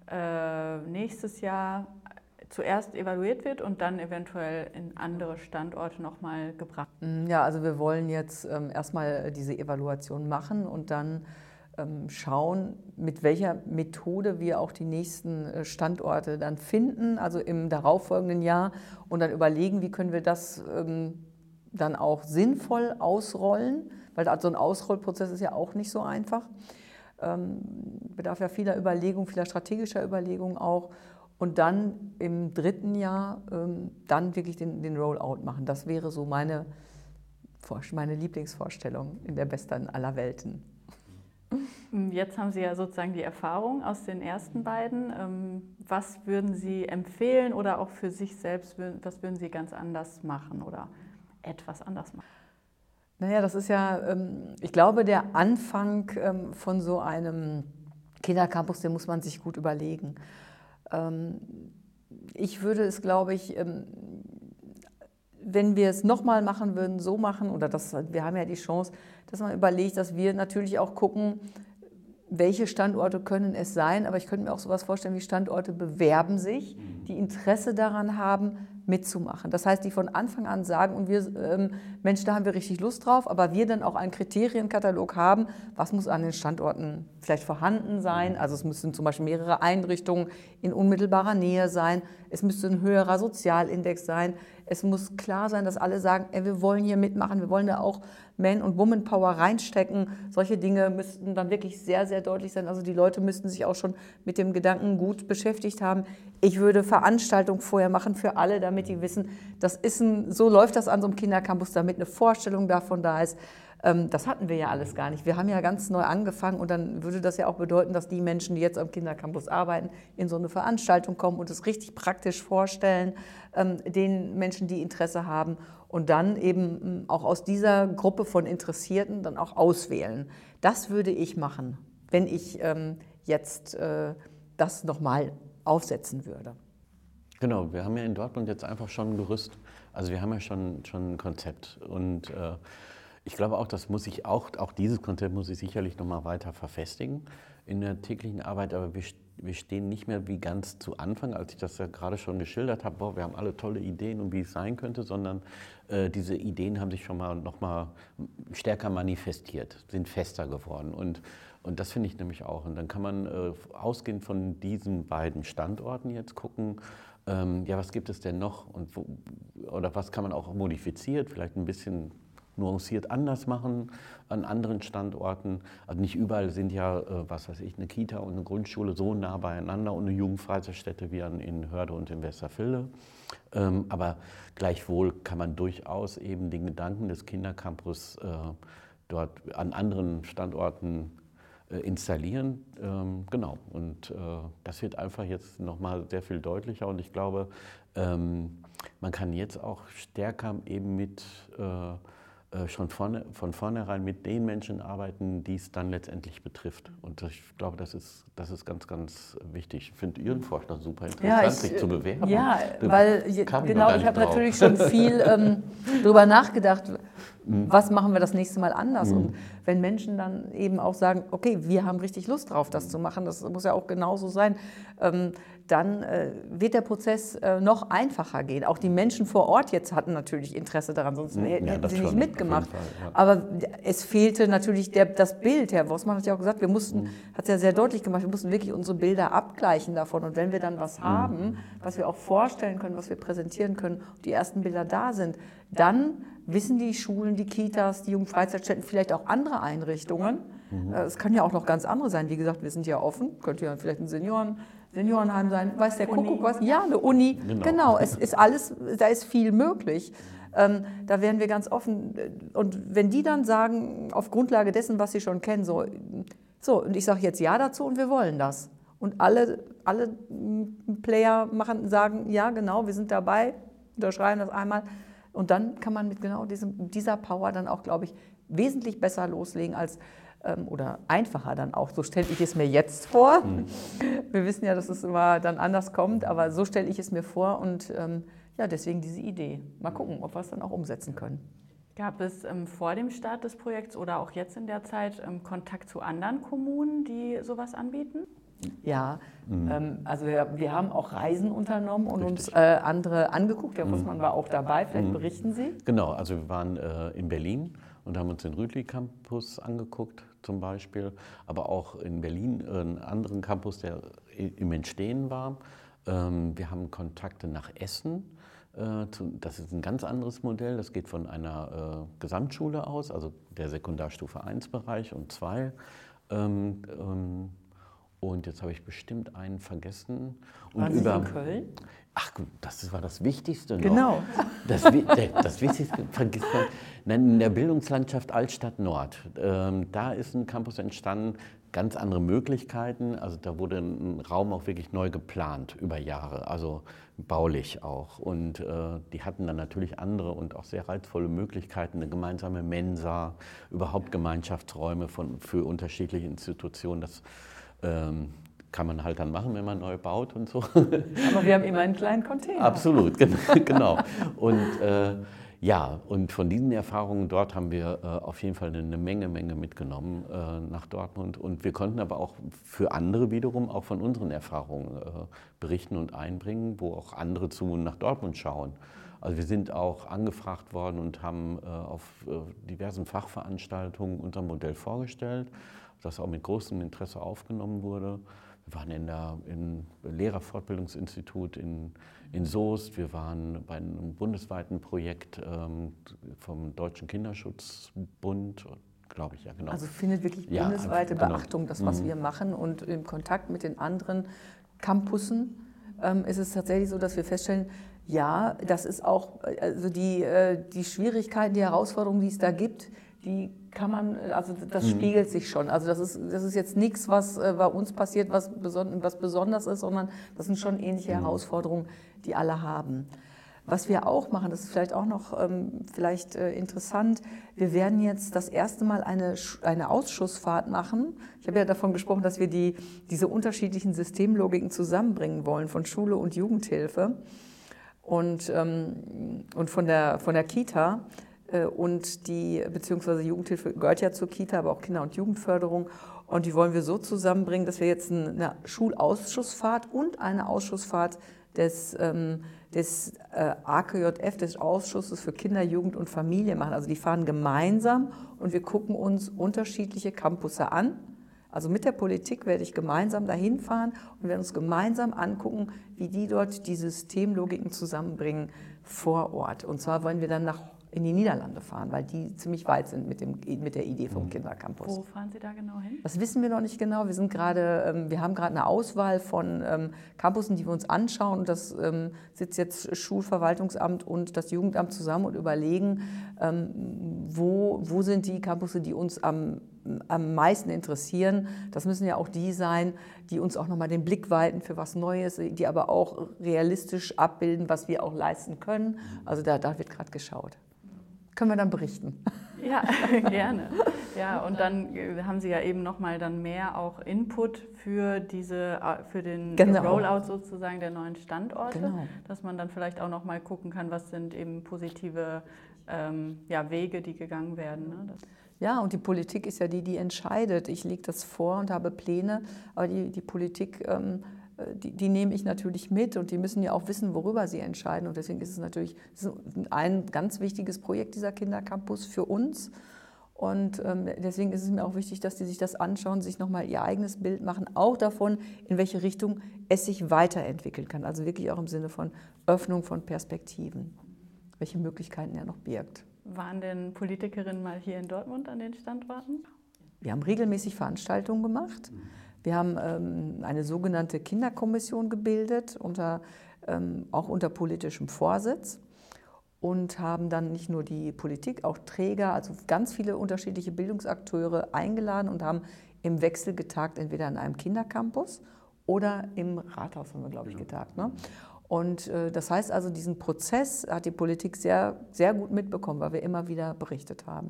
äh, nächstes Jahr zuerst evaluiert wird und dann eventuell in andere Standorte nochmal gebracht? Ja, also wir wollen jetzt ähm, erstmal diese Evaluation machen und dann ähm, schauen, mit welcher Methode wir auch die nächsten Standorte dann finden, also im darauffolgenden Jahr und dann überlegen, wie können wir das ähm, dann auch sinnvoll ausrollen, weil so ein Ausrollprozess ist ja auch nicht so einfach. Ähm, bedarf ja vieler Überlegungen, vieler strategischer Überlegungen auch. Und dann im dritten Jahr ähm, dann wirklich den, den Rollout machen. Das wäre so meine, meine Lieblingsvorstellung in der besten aller Welten. Jetzt haben Sie ja sozusagen die Erfahrung aus den ersten beiden. Was würden Sie empfehlen oder auch für sich selbst, was würden Sie ganz anders machen oder etwas anders machen? Naja, das ist ja, ich glaube, der Anfang von so einem Kindercampus, den muss man sich gut überlegen. Ich würde es, glaube ich, wenn wir es nochmal machen würden, so machen, oder das, wir haben ja die Chance, dass man überlegt, dass wir natürlich auch gucken, welche Standorte können es sein, aber ich könnte mir auch sowas vorstellen, wie Standorte bewerben sich, die Interesse daran haben, mitzumachen. Das heißt, die von Anfang an sagen, und wir, ähm, Mensch, da haben wir richtig Lust drauf, aber wir dann auch einen Kriterienkatalog haben, was muss an den Standorten vielleicht vorhanden sein. Also es müssten zum Beispiel mehrere Einrichtungen in unmittelbarer Nähe sein, es müsste ein höherer Sozialindex sein, es muss klar sein, dass alle sagen, ey, wir wollen hier mitmachen, wir wollen da auch Man- und Woman-Power reinstecken. Solche Dinge müssten dann wirklich sehr, sehr deutlich sein. Also die Leute müssten sich auch schon mit dem Gedanken gut beschäftigt haben. Ich würde Veranstaltungen vorher machen für alle, damit die wissen, das ist ein, so läuft das an so einem Kindercampus, damit eine Vorstellung davon da ist. Ähm, das hatten wir ja alles gar nicht. Wir haben ja ganz neu angefangen und dann würde das ja auch bedeuten, dass die Menschen, die jetzt am Kindercampus arbeiten, in so eine Veranstaltung kommen und es richtig praktisch vorstellen, ähm, den Menschen, die Interesse haben und dann eben auch aus dieser Gruppe von Interessierten dann auch auswählen. Das würde ich machen, wenn ich ähm, jetzt äh, das nochmal aufsetzen würde. Genau, wir haben ja in Dortmund jetzt einfach schon ein Gerüst, also wir haben ja schon, schon ein Konzept und äh, ich glaube auch, das muss ich auch, auch dieses Konzept muss ich sicherlich nochmal weiter verfestigen in der täglichen Arbeit, aber wir, wir stehen nicht mehr wie ganz zu Anfang, als ich das ja gerade schon geschildert habe, boah, wir haben alle tolle Ideen und wie es sein könnte, sondern äh, diese Ideen haben sich schon mal nochmal stärker manifestiert, sind fester geworden und Und das finde ich nämlich auch. Und dann kann man äh, ausgehend von diesen beiden Standorten jetzt gucken, ähm, ja, was gibt es denn noch und wo, oder was kann man auch modifiziert, vielleicht ein bisschen nuanciert anders machen an anderen Standorten. Also nicht überall sind ja, äh, was weiß ich, eine Kita und eine Grundschule so nah beieinander und eine Jugendfreizeitstätte wie an, in Hörde und in Westerfilde. Ähm, aber gleichwohl kann man durchaus eben den Gedanken des Kindercampus äh, dort an anderen Standorten installieren. Ähm, genau, und äh, das wird einfach jetzt nochmal sehr viel deutlicher und ich glaube, ähm, man kann jetzt auch stärker eben mit äh, äh, schon vorne, von vornherein mit den Menschen arbeiten, die es dann letztendlich betrifft. Und ich glaube, das ist, das ist ganz, ganz wichtig. Ich finde Ihren Vorschlag super interessant, ja, ich, sich zu bewerben. Ja, Da weil genau, ich habe natürlich schon viel ähm, darüber nachgedacht, was machen wir das nächste Mal anders? Mhm. Und wenn Menschen dann eben auch sagen, okay, wir haben richtig Lust drauf, das zu machen, das muss ja auch genauso sein, ähm, dann äh, wird der Prozess äh, noch einfacher gehen. Auch die Menschen vor Ort jetzt hatten natürlich Interesse daran, sonst ja, hätten sie nicht schon, mitgemacht. Fall, ja. Aber es fehlte natürlich der, das Bild. Herr Wossmann hat ja auch gesagt, wir mussten, mhm. hat es ja sehr deutlich gemacht, wir mussten wirklich unsere Bilder abgleichen davon. Und wenn wir dann was mhm. haben, was wir auch vorstellen können, was wir präsentieren können, die ersten Bilder da sind, dann wissen die Schulen, die Kitas, die Jugendfreizeitstätten, vielleicht auch andere Einrichtungen. Mhm. Es kann ja auch noch ganz andere sein. Wie gesagt, wir sind ja offen. Könnte ja vielleicht ein Senioren, Seniorenheim sein. Weiß der Kuckuck was? Ja, eine Uni. Genau. genau, es ist alles, da ist viel möglich. Ähm, da wären wir ganz offen. Und wenn die dann sagen, auf Grundlage dessen, was sie schon kennen, so, so und ich sage jetzt Ja dazu und wir wollen das. Und alle, alle Player machen, sagen, ja genau, wir sind dabei, unterschreiben das einmal. Und dann kann man mit genau diesem, dieser Power dann auch, glaube ich, wesentlich besser loslegen als, ähm, oder einfacher dann auch. So stelle ich es mir jetzt vor. Mhm. Wir wissen ja, dass es immer dann anders kommt, aber so stelle ich es mir vor und ähm, ja, deswegen diese Idee. Mal gucken, ob wir es dann auch umsetzen können. Gab es ähm, vor dem Start des Projekts oder auch jetzt in der Zeit ähm, Kontakt zu anderen Kommunen, die sowas anbieten? Ja, mhm. ähm, also wir, wir haben auch Reisen unternommen und Richtig. uns äh, andere angeguckt. Herr Wossmann mhm. war auch dabei, vielleicht mhm. berichten Sie. Genau, also wir waren äh, in Berlin und haben uns den Rütli-Campus angeguckt zum Beispiel, aber auch in Berlin äh, einen anderen Campus, der im Entstehen war. Ähm, wir haben Kontakte nach Essen. Äh, zu, das ist ein ganz anderes Modell, das geht von einer äh, Gesamtschule aus, also der Sekundarstufe eins Bereich und zwei. Ähm, ähm, Und jetzt habe ich bestimmt einen vergessen. Und Waren Sie über, in Köln? Ach gut, das war das Wichtigste noch. Genau. Das, das Wichtigste vergisst man. In der Bildungslandschaft Altstadt Nord, ähm, da ist ein Campus entstanden, ganz andere Möglichkeiten. Also da wurde ein Raum auch wirklich neu geplant über Jahre, also baulich auch. Und äh, die hatten dann natürlich andere und auch sehr reizvolle Möglichkeiten, eine gemeinsame Mensa, überhaupt Gemeinschaftsräume von, für unterschiedliche Institutionen. Das Ähm, kann man halt dann machen, wenn man neu baut und so. Aber wir haben immer einen kleinen Container. Absolut, genau. Und äh, ja, und von diesen Erfahrungen dort haben wir äh, auf jeden Fall eine Menge, Menge mitgenommen äh, nach Dortmund. Und wir konnten aber auch für andere wiederum auch von unseren Erfahrungen äh, berichten und einbringen, wo auch andere zu nach Dortmund schauen. Also wir sind auch angefragt worden und haben äh, auf äh, diversen Fachveranstaltungen unser Modell vorgestellt, das auch mit großem Interesse aufgenommen wurde. Wir waren in der, im Lehrerfortbildungsinstitut in, in Soest, wir waren bei einem bundesweiten Projekt ähm, vom Deutschen Kinderschutzbund, glaube ich, ja genau. Also findet wirklich ja, bundesweite genau. Beachtung, das, was mhm. wir machen. Und im Kontakt mit den anderen Campussen ähm, ist es tatsächlich so, dass wir feststellen, ja, das ist auch, also die, äh, die Schwierigkeiten, die Herausforderungen, die es da gibt, die kann man, also das mhm. spiegelt sich schon. Also das ist, das ist jetzt nichts, was äh, bei uns passiert, was, beson was besonders ist, sondern das sind schon ähnliche mhm. Herausforderungen, die alle haben. Was wir auch machen, das ist vielleicht auch noch ähm, vielleicht äh, interessant, wir werden jetzt das erste Mal eine, eine Ausschussfahrt machen. Ich habe ja davon gesprochen, dass wir die, diese unterschiedlichen Systemlogiken zusammenbringen wollen, von Schule und Jugendhilfe und, ähm, und von, der, von der Kita. Äh, und die, beziehungsweise Jugendhilfe gehört ja zur Kita, aber auch Kinder- und Jugendförderung. Und die wollen wir so zusammenbringen, dass wir jetzt eine Schulausschussfahrt und eine Ausschussfahrt des, ähm, des äh, A K J F, des Ausschusses für Kinder, Jugend und Familie machen. Also die fahren gemeinsam und wir gucken uns unterschiedliche Campusse an. Also mit der Politik werde ich gemeinsam dahin fahren und werden uns gemeinsam angucken, wie die dort die Systemlogiken zusammenbringen vor Ort. Und zwar wollen wir dann nach in die Niederlande fahren, weil die ziemlich weit sind mit, dem, mit der Idee vom Kindercampus. Wo fahren Sie da genau hin? Das wissen wir noch nicht genau. Wir, sind grade, wir haben gerade eine Auswahl von ähm, Campussen, die wir uns anschauen. Und das ähm, sitzt jetzt Schulverwaltungsamt und das Jugendamt zusammen und überlegen, ähm, wo, wo sind die Campusse, die uns am, am meisten interessieren. Das müssen ja auch die sein, die uns auch nochmal den Blick weiten für was Neues, die aber auch realistisch abbilden, was wir auch leisten können. Also da, da wird gerade geschaut. Können wir dann berichten. Ja, gerne. Ja, und dann haben Sie ja eben nochmal dann mehr auch Input für, diese, für den genau. Rollout sozusagen der neuen Standorte, genau. dass man dann vielleicht auch nochmal gucken kann, was sind eben positive ähm, ja, Wege, die gegangen werden. Ne? Das ja, und die Politik ist ja die, die entscheidet. Ich lege das vor und habe Pläne, aber die, die Politik, ähm, die, die nehme ich natürlich mit und die müssen ja auch wissen, worüber sie entscheiden. Und deswegen ist es natürlich ist ein ganz wichtiges Projekt, dieser Kindercampus für uns. Und ähm, deswegen ist es mir auch wichtig, dass die sich das anschauen, sich nochmal ihr eigenes Bild machen, auch davon, in welche Richtung es sich weiterentwickeln kann. Also wirklich auch im Sinne von Öffnung von Perspektiven, welche Möglichkeiten er noch birgt. Waren denn Politikerinnen mal hier in Dortmund an den Standorten? Wir haben regelmäßig Veranstaltungen gemacht. Wir haben ähm, eine sogenannte Kinderkommission gebildet, unter, ähm, auch unter politischem Vorsitz. Und haben dann nicht nur die Politik, auch Träger, also ganz viele unterschiedliche Bildungsakteure eingeladen und haben im Wechsel getagt, entweder in einem Kindercampus oder im Rathaus haben wir, glaube ich, getagt. Ne? Und äh, das heißt also, diesen Prozess hat die Politik sehr, sehr gut mitbekommen, weil wir immer wieder berichtet haben.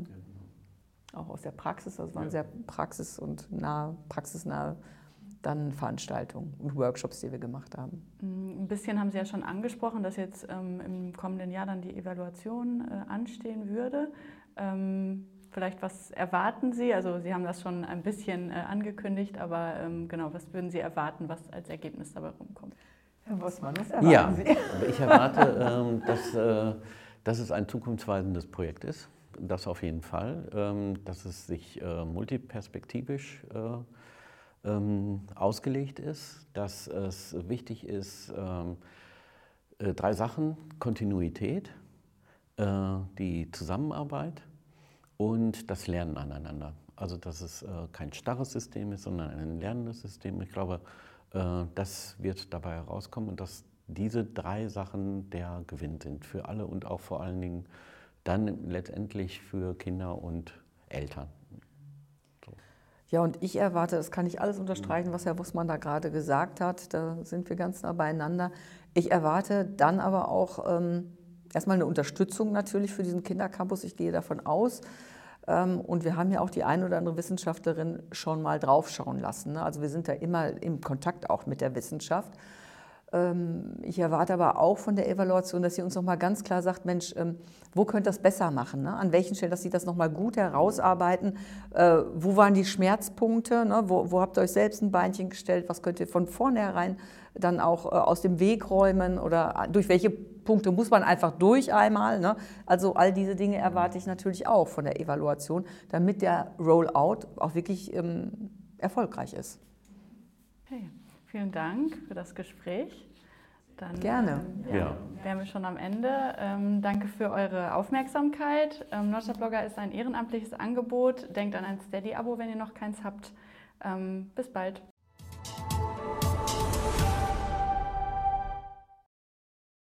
Auch aus der Praxis, das waren ja. sehr praxis- und nah, praxisnahe dann Veranstaltungen und Workshops, die wir gemacht haben. Ein bisschen haben Sie ja schon angesprochen, dass jetzt ähm, im kommenden Jahr dann die Evaluation äh, anstehen würde. Ähm, vielleicht was erwarten Sie? Also Sie haben das schon ein bisschen äh, angekündigt, aber ähm, genau, was würden Sie erwarten, was als Ergebnis dabei rumkommt? Herr Bossmann, was erwarten ja, Sie? Ich erwarte, ähm, dass, äh, dass es ein zukunftsweisendes Projekt ist. Das auf jeden Fall. Ähm, dass es sich äh, multiperspektivisch äh, ähm, ausgelegt ist, dass es wichtig ist, ähm, äh, drei Sachen: Kontinuität, äh, die Zusammenarbeit und das Lernen aneinander. Also dass es äh, kein starres System ist, sondern ein lernendes System. Ich glaube, äh, das wird dabei herauskommen und dass diese drei Sachen der Gewinn sind für alle und auch vor allen Dingen dann letztendlich für Kinder und Eltern. So. Ja, und ich erwarte, das kann ich alles unterstreichen, was Herr Bussmann da gerade gesagt hat, da sind wir ganz nah beieinander. Ich erwarte dann aber auch ähm, erstmal eine Unterstützung natürlich für diesen Kindercampus, ich gehe davon aus. Ähm, und wir haben ja auch die eine oder andere Wissenschaftlerin schon mal draufschauen lassen. Ne? Also wir sind da immer im Kontakt auch mit der Wissenschaft. Ich erwarte aber auch von der Evaluation, dass sie uns nochmal ganz klar sagt, Mensch, wo könnt ihr das besser machen? Ne? An welchen Stellen, dass sie das nochmal gut herausarbeiten? Äh, wo waren die Schmerzpunkte? Ne? Wo, wo habt ihr euch selbst ein Beinchen gestellt? Was könnt ihr von vornherein dann auch äh, aus dem Weg räumen? Oder durch welche Punkte muss man einfach durch einmal? Ne? Also all diese Dinge erwarte ich natürlich auch von der Evaluation, damit der Rollout auch wirklich ähm, erfolgreich ist. Okay. Vielen Dank für das Gespräch. Dann, Gerne. Ähm, ja, ja. wären wir schon am Ende. Ähm, danke für eure Aufmerksamkeit. Ähm, Nordstadtblogger ist ein ehrenamtliches Angebot. Denkt an ein Steady-Abo, wenn ihr noch keins habt. Ähm, bis bald.